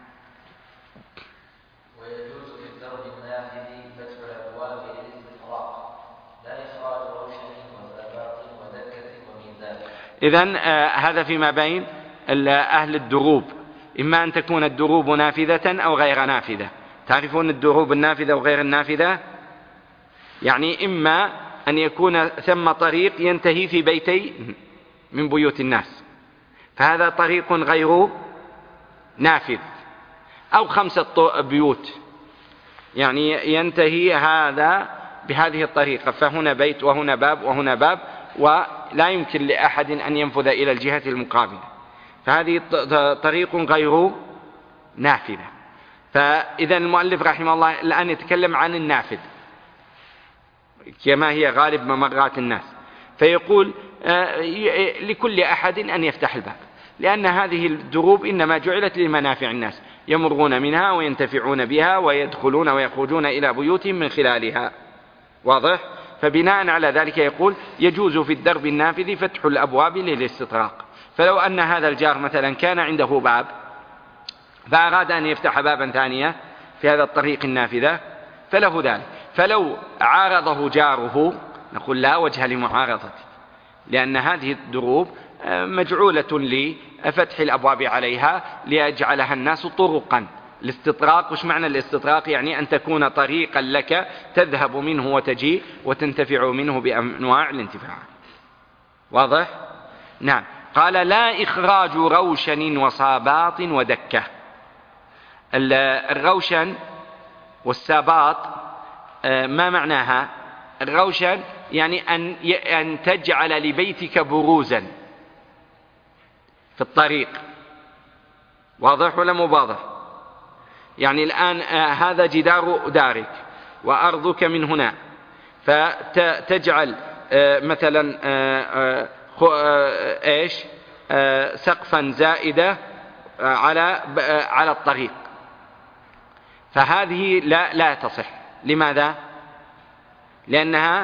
ويجوز للزوج النافذ فتح الأبواب للاستفراغ، لا إخراج روشن وزباط ودكة وميزان. إذن آه هذا فيما بين أهل الدروب، إما أن تكون الدروب نافذة أو غير نافذة. تعرفون الدروب النافذة وغير النافذة؟ يعني إما أن يكون ثم طريق ينتهي في بيتي من بيوت الناس، فهذا طريق غير نافذ، أو خمسة بيوت يعني ينتهي هذا بهذه الطريقة، فهنا بيت وهنا باب وهنا باب ولا يمكن لأحد أن ينفذ إلى الجهة المقابلة، فهذه طريق غير نافذة. فإذا المؤلف رحمه الله الآن يتكلم عن النافذ كما هي غالب ممرات الناس، فيقول لكل أحد أن يفتح الباب، لأن هذه الدروب إنما جعلت لمنافع الناس، يمرون منها وينتفعون بها ويدخلون ويخرجون إلى بيوتهم من خلالها. واضح؟ فبناء على ذلك يقول يجوز في الدرب النافذ فتح الأبواب للاستطراق. فلو أن هذا الجار مثلا كان عنده باب فأراد أن يفتح بابا ثانية في هذا الطريق النافذة فله ذلك، فلو عارضه جاره نقول لا وجه لمعارضته، لأن هذه الدروب مجعولة لفتح الأبواب عليها ليجعلها الناس طرقا. الاستطراق، وش معنى الاستطراق؟ يعني أن تكون طريقا لك تذهب منه وتجيء وتنتفع منه بأنواع الانتفاع. واضح؟ نعم. قال لا إخراج روشن وصاباط ودكة. الروشن والساباط ما معناها؟ الروشن يعني أن أن تجعل لبيتك بروزا في الطريق. واضح ولا مو واضح؟ يعني الآن هذا جدار دارك وأرضك من هنا، فتجعل مثلا ايش سقفا زائدة على على الطريق، فهذه لا لا تصح. لماذا؟ لأنها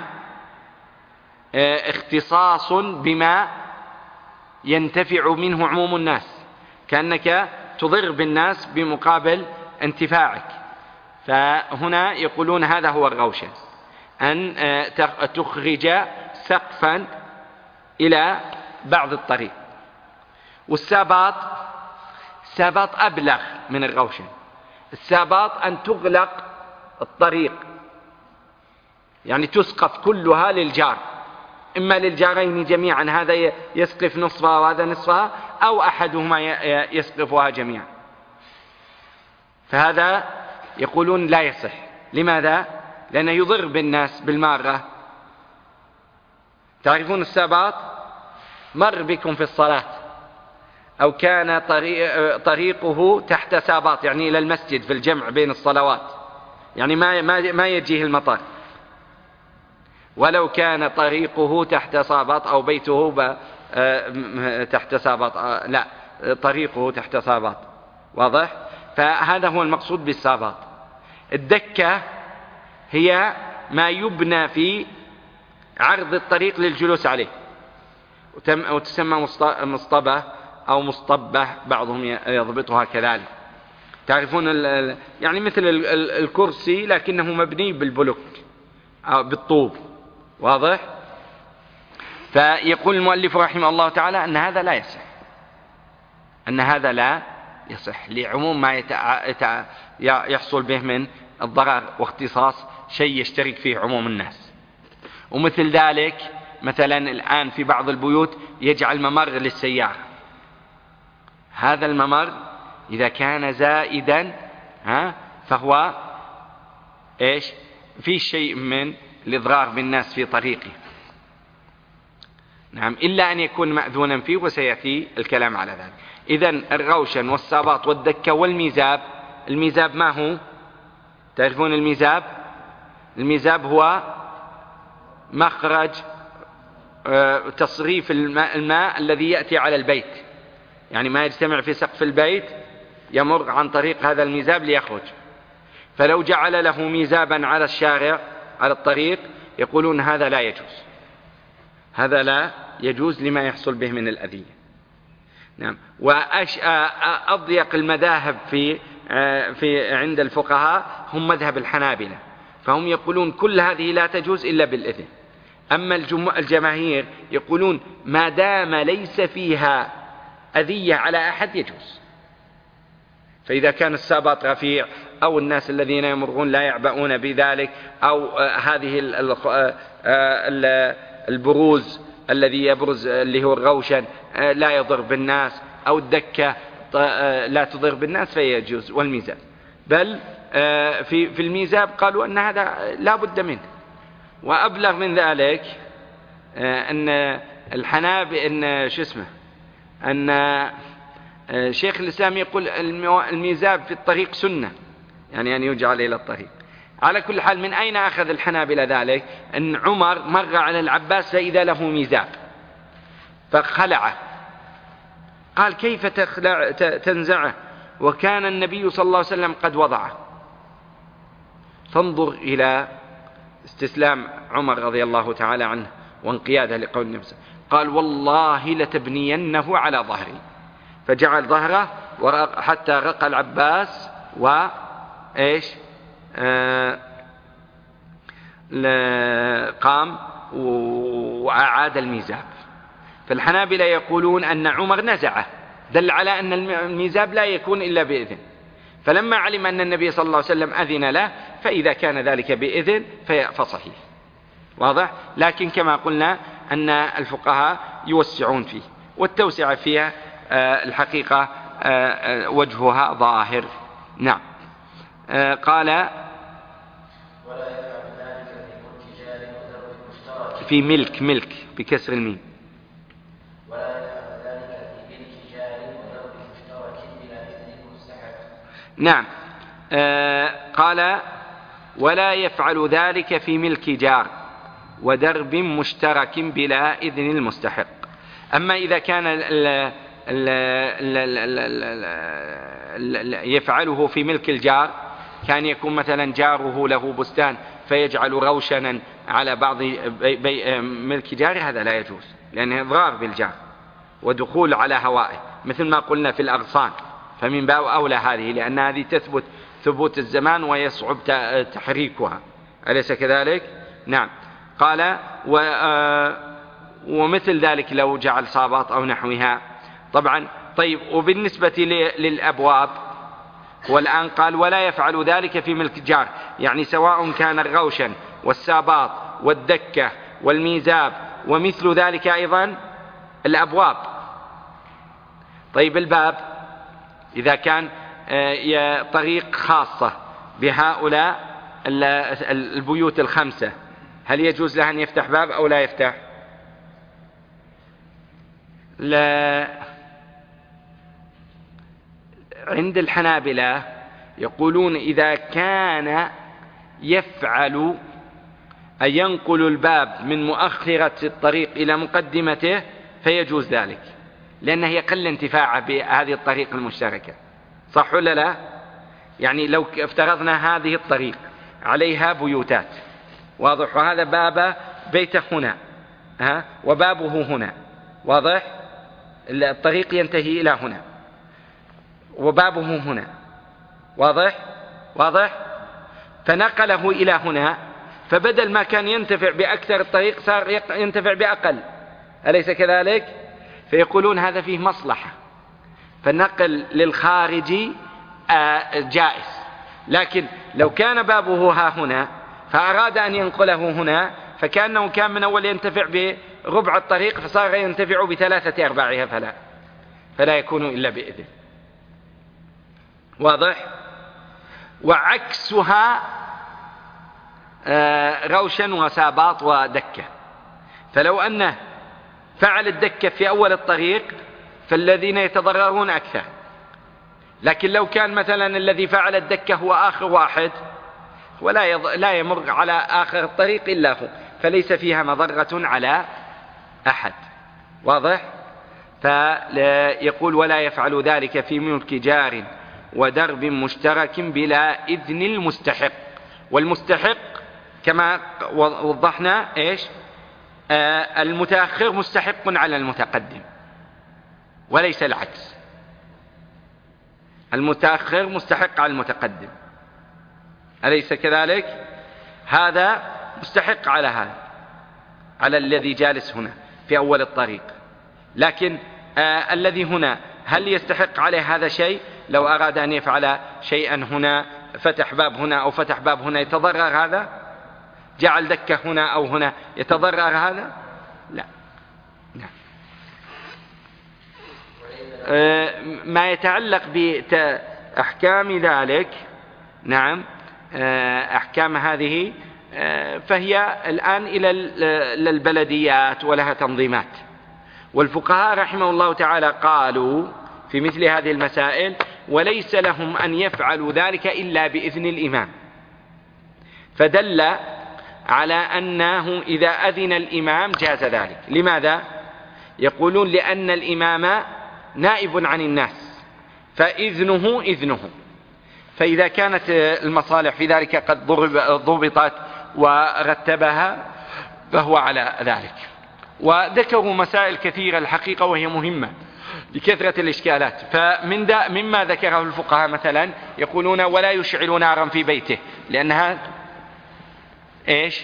اختصاص بما ينتفع منه عموم الناس، كأنك تضر بالناس بمقابل انتفاعك. فهنا يقولون هذا هو الروشن، أن تخرج سقفا إلى بعض الطريق. والساباط، الساباط أبلغ من الروشن. الساباط أن تغلق الطريق، يعني تسقف كلها للجار، إما للجارين جميعا، هذا يسقف نصفها وهذا نصفها، أو أحدهما يسقفها جميعا. فهذا يقولون لا يصح. لماذا؟ لأنه يضر بالناس بالمارة. تعرفون الساباط؟ مر بكم في الصلاة أو كان طريقه تحت ساباط، يعني إلى المسجد في الجمع بين الصلوات، يعني ما ما ما يجيه المطر، ولو كان طريقه تحت ساباط أو بيته تحت ساباط، لا طريقه تحت ساباط. واضح؟ فهذا هو المقصود بالساباط. الدكة هي ما يبنى في عرض الطريق للجلوس عليه، وتسمى مصطبة أو مصطبة، بعضهم يضبطها كذلك. تعرفون يعني مثل الكرسي لكنه مبني بالبلوك أو بالطوب. واضح؟ فيقول المؤلف رحمه الله تعالى أن هذا لا يصح، أن هذا لا يصح لعموم ما يتع... يحصل به من الضرر واختصاص شيء يشترك فيه عموم الناس. ومثل ذلك مثلا الآن في بعض البيوت يجعل ممر للسيارة، هذا الممر إذا كان زائدا ها فهو إيش؟ في شيء من الإضرار بالناس في طريقه. نعم، إلا أن يكون مأذونا فيه، وسيأتي الكلام على ذلك. إذن الروشن والساباط والدكة والميزاب. الميزاب ما هو؟ تعرفون الميزاب؟ الميزاب هو مخرج تصريف الماء, الماء الذي يأتي على البيت، يعني ما يجتمع في سقف البيت يمر عن طريق هذا الميزاب ليخرج. فلو جعل له ميزابا على الشارع على الطريق يقولون هذا لا يجوز، هذا لا يجوز لما يحصل به من الأذية. نعم. وأضيق المذاهب في في عند الفقهاء هم مذهب الحنابلة، فهم يقولون كل هذه لا تجوز إلا بالإذن. أما الجماهير يقولون ما دام ليس فيها أذية على أحد يجوز. فإذا كان الساباط رفيع أو الناس الذين يمرون لا يعبؤون بذلك، أو هذه البروز الذي يبرز اللي هو الروشن لا يضر بالناس، أو الدكة لا تضر بالناس فيجوز. والميزاب بل في في الميزاب قالوا أن هذا لا بد منه. وأبلغ من ذلك أن الحناب أن شو اسمه أن شيخ الإسلام يقول الميزاب في الطريق سنة، يعني أن يجعل إلى الطريق. على كل حال، من أين أخذ الحنابلة ذلك؟ أن عمر مر على العباس فإذا له ميزاب فخلعه، قال كيف تخلع تنزعه وكان النبي صلى الله عليه وسلم قد وضعه. فانظر إلى استسلام عمر رضي الله تعالى عنه وانقياده لقول النبي، قال والله لتبنينه على ظهري، فجعل ظهره حتى رقى العباس وإيش آه قام وأعاد الميزاب. فالحنابلة يقولون أن عمر نزعه، دل على أن الميزاب لا يكون إلا بإذن، فلما علم أن النبي صلى الله عليه وسلم أذن له، فإذا كان ذلك بإذن فصحيح، واضح. لكن كما قلنا أن الفقهاء يوسعون فيه، والتوسعة فيها الحقيقة وجهها ظاهر. نعم. قال ولا يفعل ذلك في ملك جار وذرب مشترك في ملك ملك بكسر الميم. ولا يفعل ذلك في ملك جار وذرب مشترك بلا إذن المستحق. نعم. آه قال ولا يفعل ذلك في ملك جار ودرب مشترك بلا إذن المستحق. أما إذا كان ال ال ال يفعله في ملك الجار، كان يكون مثلا جاره له بستان فيجعل روشنا على بعض بي بي ملك جاره، هذا لا يجوز، لأنه إضرار بالجار ودخول على هوائه، مثل ما قلنا في الأغصان، فمن باب أولى هذه، لأن هذه تثبت ثبوت الزمان ويصعب تحريكها، أليس كذلك؟ نعم. قال و ومثل ذلك لو جعل صابات أو نحوها طبعا. طيب، وبالنسبة للأبواب، والآن قال ولا يفعل ذلك في ملك جار، يعني سواء كان الروشن والساباط والدكة والميزاب ومثل ذلك أيضا الأبواب. طيب، الباب إذا كان طريق خاصة بهؤلاء البيوت الخمسة، هل يجوز له أن يفتح باب أو لا يفتح؟ لا. عند الحنابلة يقولون إذا كان يفعل أن ينقل الباب من مؤخرة الطريق إلى مقدمته فيجوز ذلك، لأنه يقل انتفاعه بهذه الطريق المشتركة، صح ولا لا؟ يعني لو افترضنا هذه الطريق عليها بيوتات، واضح، وهذا باب بيته هنا ها وبابه هنا، واضح، الطريق ينتهي إلى هنا وبابه هنا، واضح واضح فنقله إلى هنا، فبدل ما كان ينتفع بأكثر الطريق صار ينتفع بأقل، أليس كذلك؟ فيقولون هذا فيه مصلحة، فالنقل للخارجي جائز. لكن لو كان بابه ها هنا فأراد أن ينقله هنا، فكأنه كان من أول ينتفع بربع الطريق فصار ينتفع بثلاثة أرباعها، فلا فلا يكون إلا بإذن، واضح. وعكسها روشن وساباط ودكة، فلو أنه فعل الدكة في أول الطريق فالذين يتضررون أكثر، لكن لو كان مثلا الذي فعل الدكة هو آخر واحد ولا يض... لا يمر على آخر الطريق إلا هو، فليس فيها مضرة على أحد، واضح. فيقول ولا يفعل ذلك في ملك جار ودرب مشترك بلا إذن المستحق. والمستحق كما وضحنا إيش؟ آه المتأخر مستحق على المتقدم وليس العكس، المتأخر مستحق على المتقدم، أليس كذلك؟ هذا مستحق على هذا، على الذي جالس هنا في أول الطريق، لكن آه الذي هنا هل يستحق عليه هذا شيء؟ لو أراد أن يفعل شيئا هنا، فتح باب هنا أو فتح باب هنا، يتضرر هذا؟ جعل دكة هنا أو هنا، يتضرر هذا؟ لا. نعم. آه ما يتعلق بأحكام ذلك، نعم، آه أحكام هذه فهي الآن إلى البلديات ولها تنظيمات. والفقهاء رحمه الله تعالى قالوا في مثل هذه المسائل وليس لهم أن يفعلوا ذلك إلا بإذن الإمام، فدل على أنه إذا أذن الإمام جاز ذلك. لماذا؟ يقولون لأن الإمام نائب عن الناس فإذنه إذنه، فإذا كانت المصالح في ذلك قد ضبطت ورتبها فهو على ذلك. وذكروا مسائل كثيرة الحقيقة وهي مهمة لكثرة الإشكالات. فمن مما ذكره الفقهاء مثلا يقولون ولا يشعل نارا في بيته لأنها إيش؟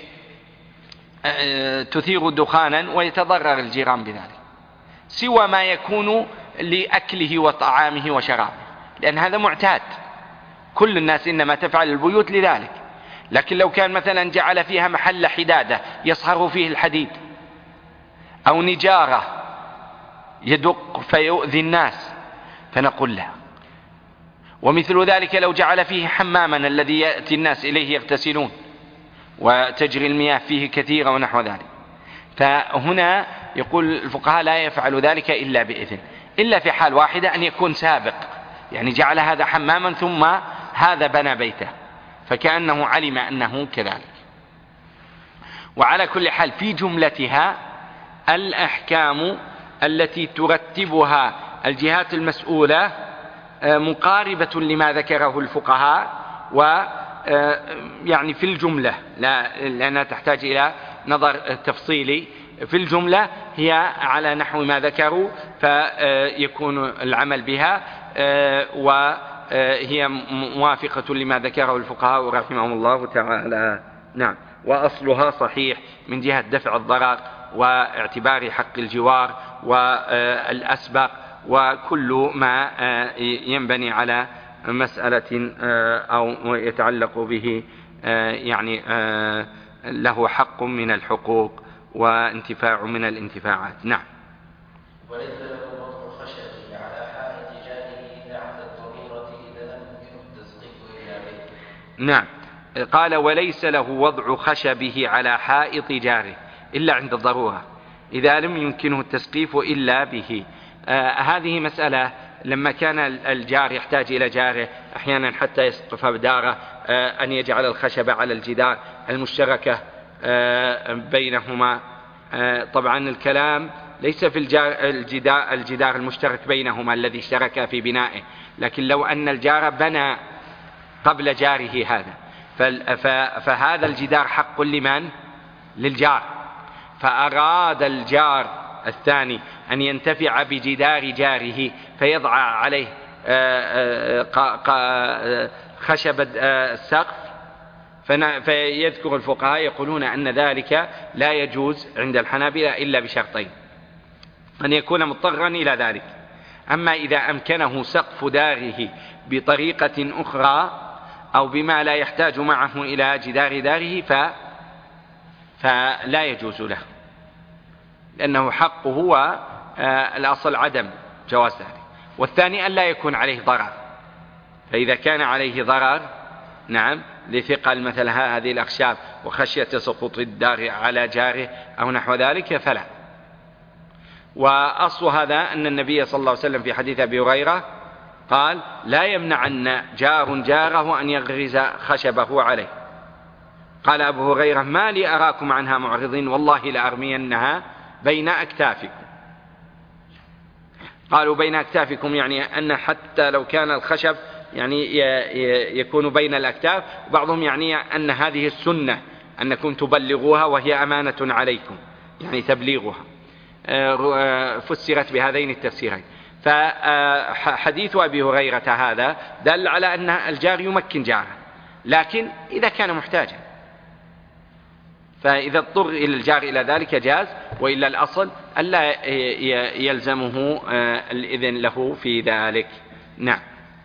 تثير دخانا ويتضرر الجيران بذلك، سوى ما يكون لأكله وطعامه وشرابه، لأن هذا معتاد، كل الناس إنما تفعل البيوت لذلك. لكن لو كان مثلا جعل فيها محل حدادة يصهر فيه الحديد أو نجارة يدق فيؤذي الناس فنقول لا. ومثل ذلك لو جعل فيه حماما الذي يأتي الناس إليه يغتسلون وتجري المياه فيه كثيرة ونحو ذلك، فهنا يقول الفقهاء لا يفعل ذلك إلا بإذن، إلا في حال واحدة أن يكون سابق، يعني جعل هذا حماما ثم هذا بنى بيته فكأنه علم أنه كذلك. وعلى كل حال في جملتها الأحكام التي ترتبها الجهات المسؤولة مقاربة لما ذكره الفقهاء، ويعني في الجملة لا لأنها تحتاج إلى نظر تفصيلي، في الجملة هي على نحو ما ذكروا فيكون العمل بها وهي موافقة لما ذكره الفقهاء رحمهم الله تعالى. نعم. وأصلها صحيح من جهة دفع الضرر واعتبار حق الجوار والأسبق وكل ما ينبني على مسألة أو يتعلق به يعني له حق من الحقوق وانتفاع من الانتفاعات. نعم. وليس له وضع خشبه على حائط جاره إلا عند الضرورة إذا لم يمكن التسقيط إلا به. نعم. قال وليس له وضع خشبه على حائط جاره إلا عند الضرورة إذا لم يمكنه التسقيف إلا به. آه هذه مسألة لما كان الجار يحتاج إلى جاره أحيانا حتى يسقف داره آه أن يجعل الخشب على الجدار المشتركة آه بينهما. آه طبعا الكلام ليس في الجار الجدار, الجدار المشترك بينهما الذي اشترك في بنائه، لكن لو أن الجار بنى قبل جاره هذا فهذا الجدار حق لمن؟ للجار، فأراد الجار الثاني أن ينتفع بجدار جاره فيضع عليه خشب السقف، فيذكر الفقهاء يقولون أن ذلك لا يجوز عند الحنابلة إلا بشرطين: أن يكون مضطرا إلى ذلك، أما إذا أمكنه سقف داره بطريقة أخرى أو بما لا يحتاج معه إلى جدار داره ف... فلا يجوز له، لأنه حقه هو الأصل عدم جواز ذلك. والثاني أن لا يكون عليه ضرر، فإذا كان عليه ضرر نعم لثقل مثل هذه الأخشاب وخشية سقوط الدار على جاره أو نحو ذلك فلا. وأصل هذا أن النبي صلى الله عليه وسلم في حديث أبي هريرة قال: لا يمنعن جار جاره أن يغرز خشبه عليه. قال أبو هريرة: ما لي أراكم عنها معرضين، والله لأرمينها بين أكتافكم. قالوا بين أكتافكم يعني أن حتى لو كان الخشب يعني يكون بين الأكتاف، بعضهم يعني أن هذه السنة أنكم تبلغوها وهي أمانة عليكم، يعني تبليغها، فسرت بهذين التفسيرين. فحديث أبي هريرة هذا دل على أن الجار يمكن جاره، لكن إذا كان محتاجا، فإذا اضطر إلى الجار إلى ذلك جاز، وإلا الأصل ألا يلزمه الإذن له في ذلك. نعم.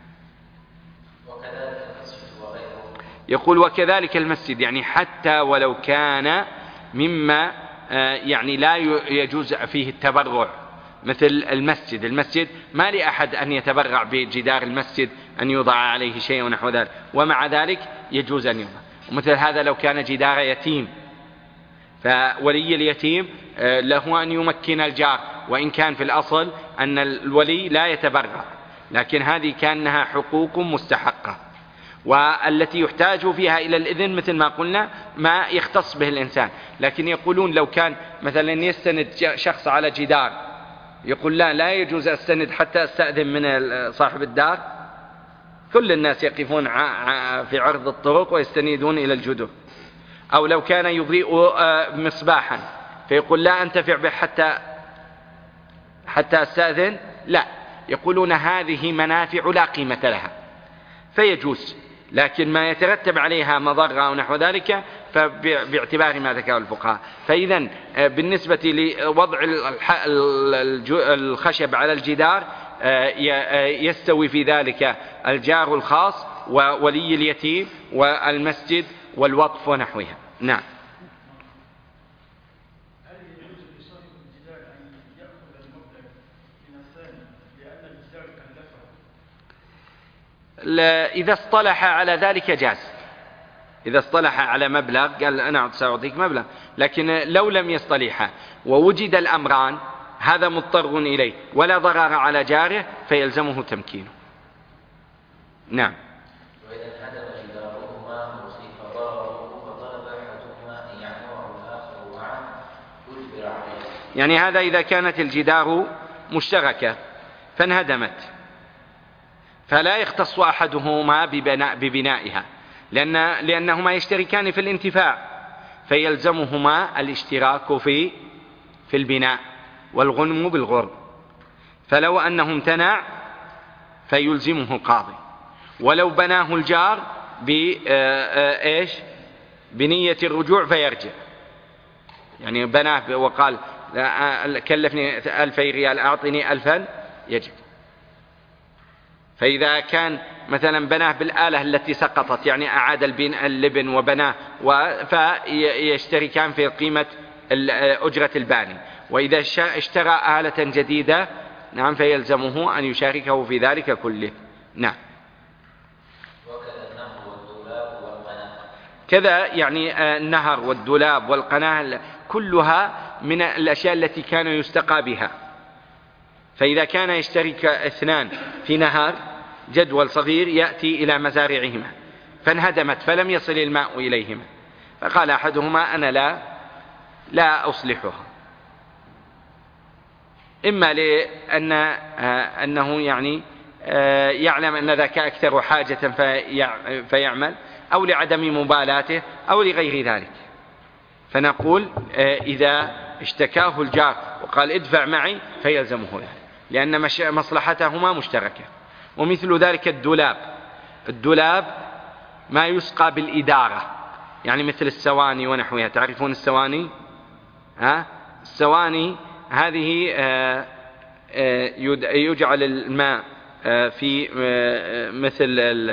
وكذلك المسجد وغيره. يقول: وكذلك المسجد، يعني حتى ولو كان مما يعني لا يجوز فيه التبرع، مثل المسجد المسجد ما لأحد أن يتبرع بجدار المسجد أن يوضع عليه شيء ونحو ذلك، ومع ذلك يجوز أن يوضع. ومثل هذا لو كان جدار يتيم، فولي اليتيم له أن يمكن الجار، وإن كان في الأصل أن الولي لا يتبرع، لكن هذه كانها حقوق مستحقة، والتي يحتاج فيها إلى الإذن مثل ما قلنا ما يختص به الإنسان. لكن يقولون لو كان مثلا يستند شخص على جدار، يقول لا لا يجوز أستند حتى أستأذن من صاحب الدار، كل الناس يقفون في عرض الطرق ويستندون إلى الجدر. أو لو كان يضيء مصباحا فيقول لا أنتفع به حتى حتى أستأذن، لا، يقولون هذه منافع لا قيمة لها فيجوز، لكن ما يترتب عليها مضرة أو نحو ذلك فباعتبار ما ذكره الفقهاء. فإذا بالنسبة لوضع الخشب على الجدار يستوي في ذلك الجار الخاص وولي اليتيم والمسجد والوقف ونحوها. نعم. هل يجوز لصاحب الجدار أن يأخذ المبلغ من الثاني لأن الجدار كلفه؟ إذا اصطلح على ذلك جاز، إذا اصطلح على مبلغ قال أنا سأعطيك مبلغ، لكن لو لم يصطلح ووجد الأمران هذا مضطر إليه ولا ضرر على جاره فيلزمه تمكينه. نعم. وإذا انهدم جدارهما وخيف ضرره فطلب أحدهما أن يعمره الآخر معه أجبر عليه. يعني هذا إذا كانت الجدار مشتركة فانهدمت فلا يختص أحدهما ببناء ببنائها، لأن لأنهما يشتركان في الانتفاع فيلزمهما الاشتراك في في البناء والغنم بالغرم. فلو أنه امتنع فيلزمه القاضي، ولو بناه الجار بإيش بنية الرجوع فيرجع، يعني بناه وقال كلفني ألفي ريال أعطني ألفا يجب. فإذا كان مثلا بناه بالآلة التي سقطت يعني أعاد اللبن وبناه فيشتركان في قيمة أجرة الباني، وإذا اشترى آلة جديدة نعم فيلزمه أن يشاركه في ذلك كله. نعم. وكذا النهر والدولاب والقناة. كذا يعني النهر والدولاب والقناة كلها من الأشياء التي كان يستقى بها. فإذا كان يشترك اثنان في نهر جدول صغير يأتي إلى مزارعهما فانهدمت فلم يصل الماء إليهما، فقال أحدهما أنا لا لا أصلحها، إما لأن أنه يعني يعلم أن ذاك أكثر حاجة فيعمل، أو لعدم مبالاته، أو لغير ذلك. فنقول إذا اشتكاه الجار وقال ادفع معي فيلزمه ذلك، لأن مصلحتهما مشتركة. ومثل ذلك الدولاب، الدولاب ما يسقى بالإدارة، يعني مثل السواني ونحوها، تعرفون السواني؟ ها؟ السواني هذه يجعل الماء في مثل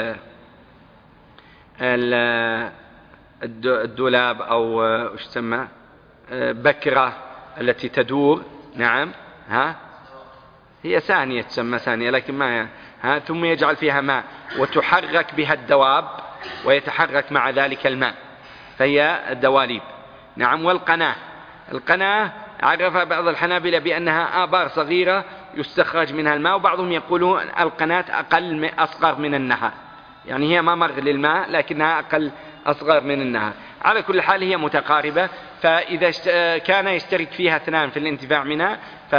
الدولاب أو وش تسمى بكرة التي تدور. نعم. ها هي ثانية تسمى ثانية لكن ما ها ثم يجعل فيها ماء وتحرك بها الدواب ويتحرك مع ذلك الماء، فهي الدواليب. نعم. والقناة، القناة عرفها بعض الحنابلة بأنها آبار صغيرة يستخرج منها الماء، وبعضهم يقولون القناة أقل أصغر من النهر، يعني هي ممر للماء لكنها أقل أصغر من النهر. على كل حال هي متقاربة، فإذا كان يشترك فيها اثنان في الانتفاع منها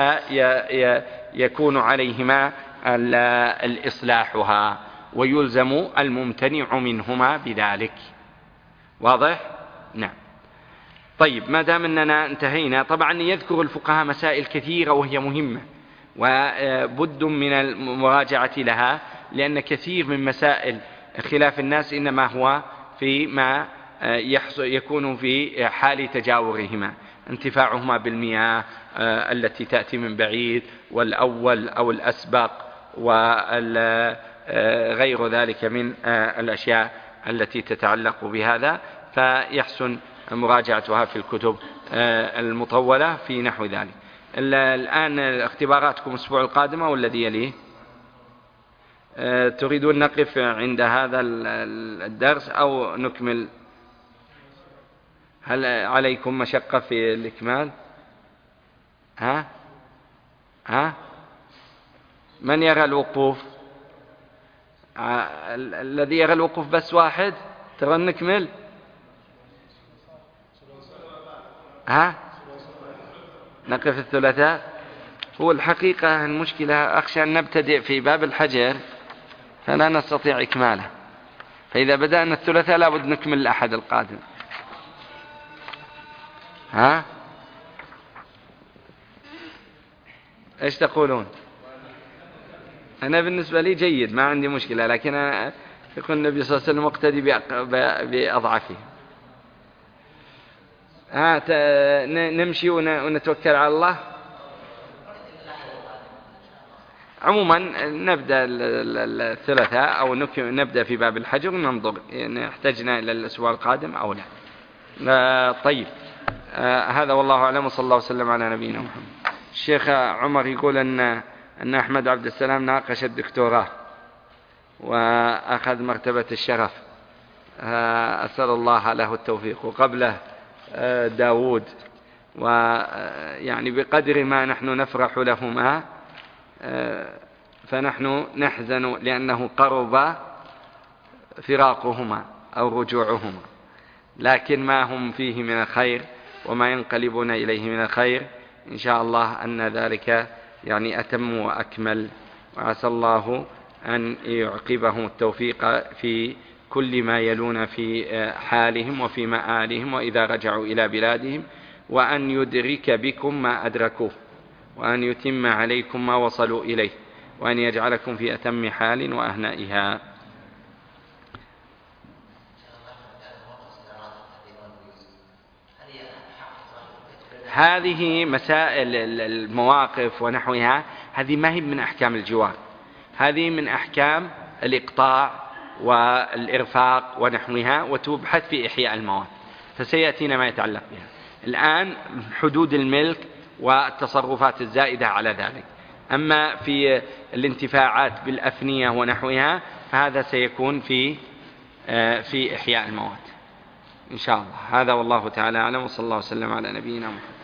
فيكون عليهما الإصلاحها ويلزم الممتنع منهما بذلك. واضح؟ نعم. طيب، ما دام أننا انتهينا، طبعا يذكر الفقهاء مسائل كثيرة وهي مهمة وبد من المراجعة لها، لأن كثير من مسائل خلاف الناس إنما هو فيما يكون في حال تجاورهما، انتفاعهما بالمياه التي تأتي من بعيد والأول أو الأسبق وغير ذلك من الأشياء التي تتعلق بهذا، فيحسن مراجعتها في الكتب المطولة في نحو ذلك. الآن اختباراتكم الأسبوع القادم أو الذي يليه؟ تريدون نقف عند هذا الدرس أو نكمل هل عليكم مشقة في الإكمال؟ ها؟ ها؟ من يرى الوقوف؟ الذي يرى الوقوف بس واحد؟ ترى نكمل؟ ها؟ نقف الثلاثاء. هو الحقيقة المشكلة أخشى أن نبتدئ في باب الحجر فلا نستطيع إكماله، فإذا بدأنا الثلاثاء لابد نكمل الأحد القادم. ها؟ إيش تقولون؟ أنا بالنسبة لي جيد، ما عندي مشكلة، لكن أنا يقول النبي صلى الله عليه وسلم مقتدي بأضعفه. ها نمشي ونتوكل على الله. عموما نبدأ الثلاثاء أو نبدأ في باب الحجر وننظر إن احتجنا إلى الأسبوع القادم أو لا. طيب، هذا والله أعلم، وصلى الله وسلم على نبينا محمد. الشيخ عمر يقول أن أن أحمد عبد السلام ناقش الدكتوراه وأخذ مرتبة الشرف، أسأل الله له التوفيق، وقبله داود، ويعني بقدر ما نحن نفرح لهما فنحن نحزن لأنه قرب فراقهما أو رجوعهما، لكن ما هم فيه من الخير وما ينقلبون إليه من الخير إن شاء الله أن ذلك يعني أتم وأكمل، وعسى الله أن يعقبهم التوفيق في كل ما يلون في حالهم وفي مآلهم وإذا رجعوا إلى بلادهم، وأن يدرك بكم ما أدركوه، وأن يتم عليكم ما وصلوا إليه، وأن يجعلكم في أتم حال وأهنائها. هذه مسائل المواقف ونحوها، هذه ما هي من أحكام الجوار، هذه من أحكام الإقطاع والإرفاق ونحوها، وتبحث في إحياء المواد، فسيأتينا ما يتعلق بها. الآن حدود الملك والتصرفات الزائدة على ذلك. أما في الانتفاعات بالأفنية ونحوها فهذا سيكون في في إحياء المواد إن شاء الله. هذا والله تعالى أعلم، وصلى الله وسلم على نبينا محمد.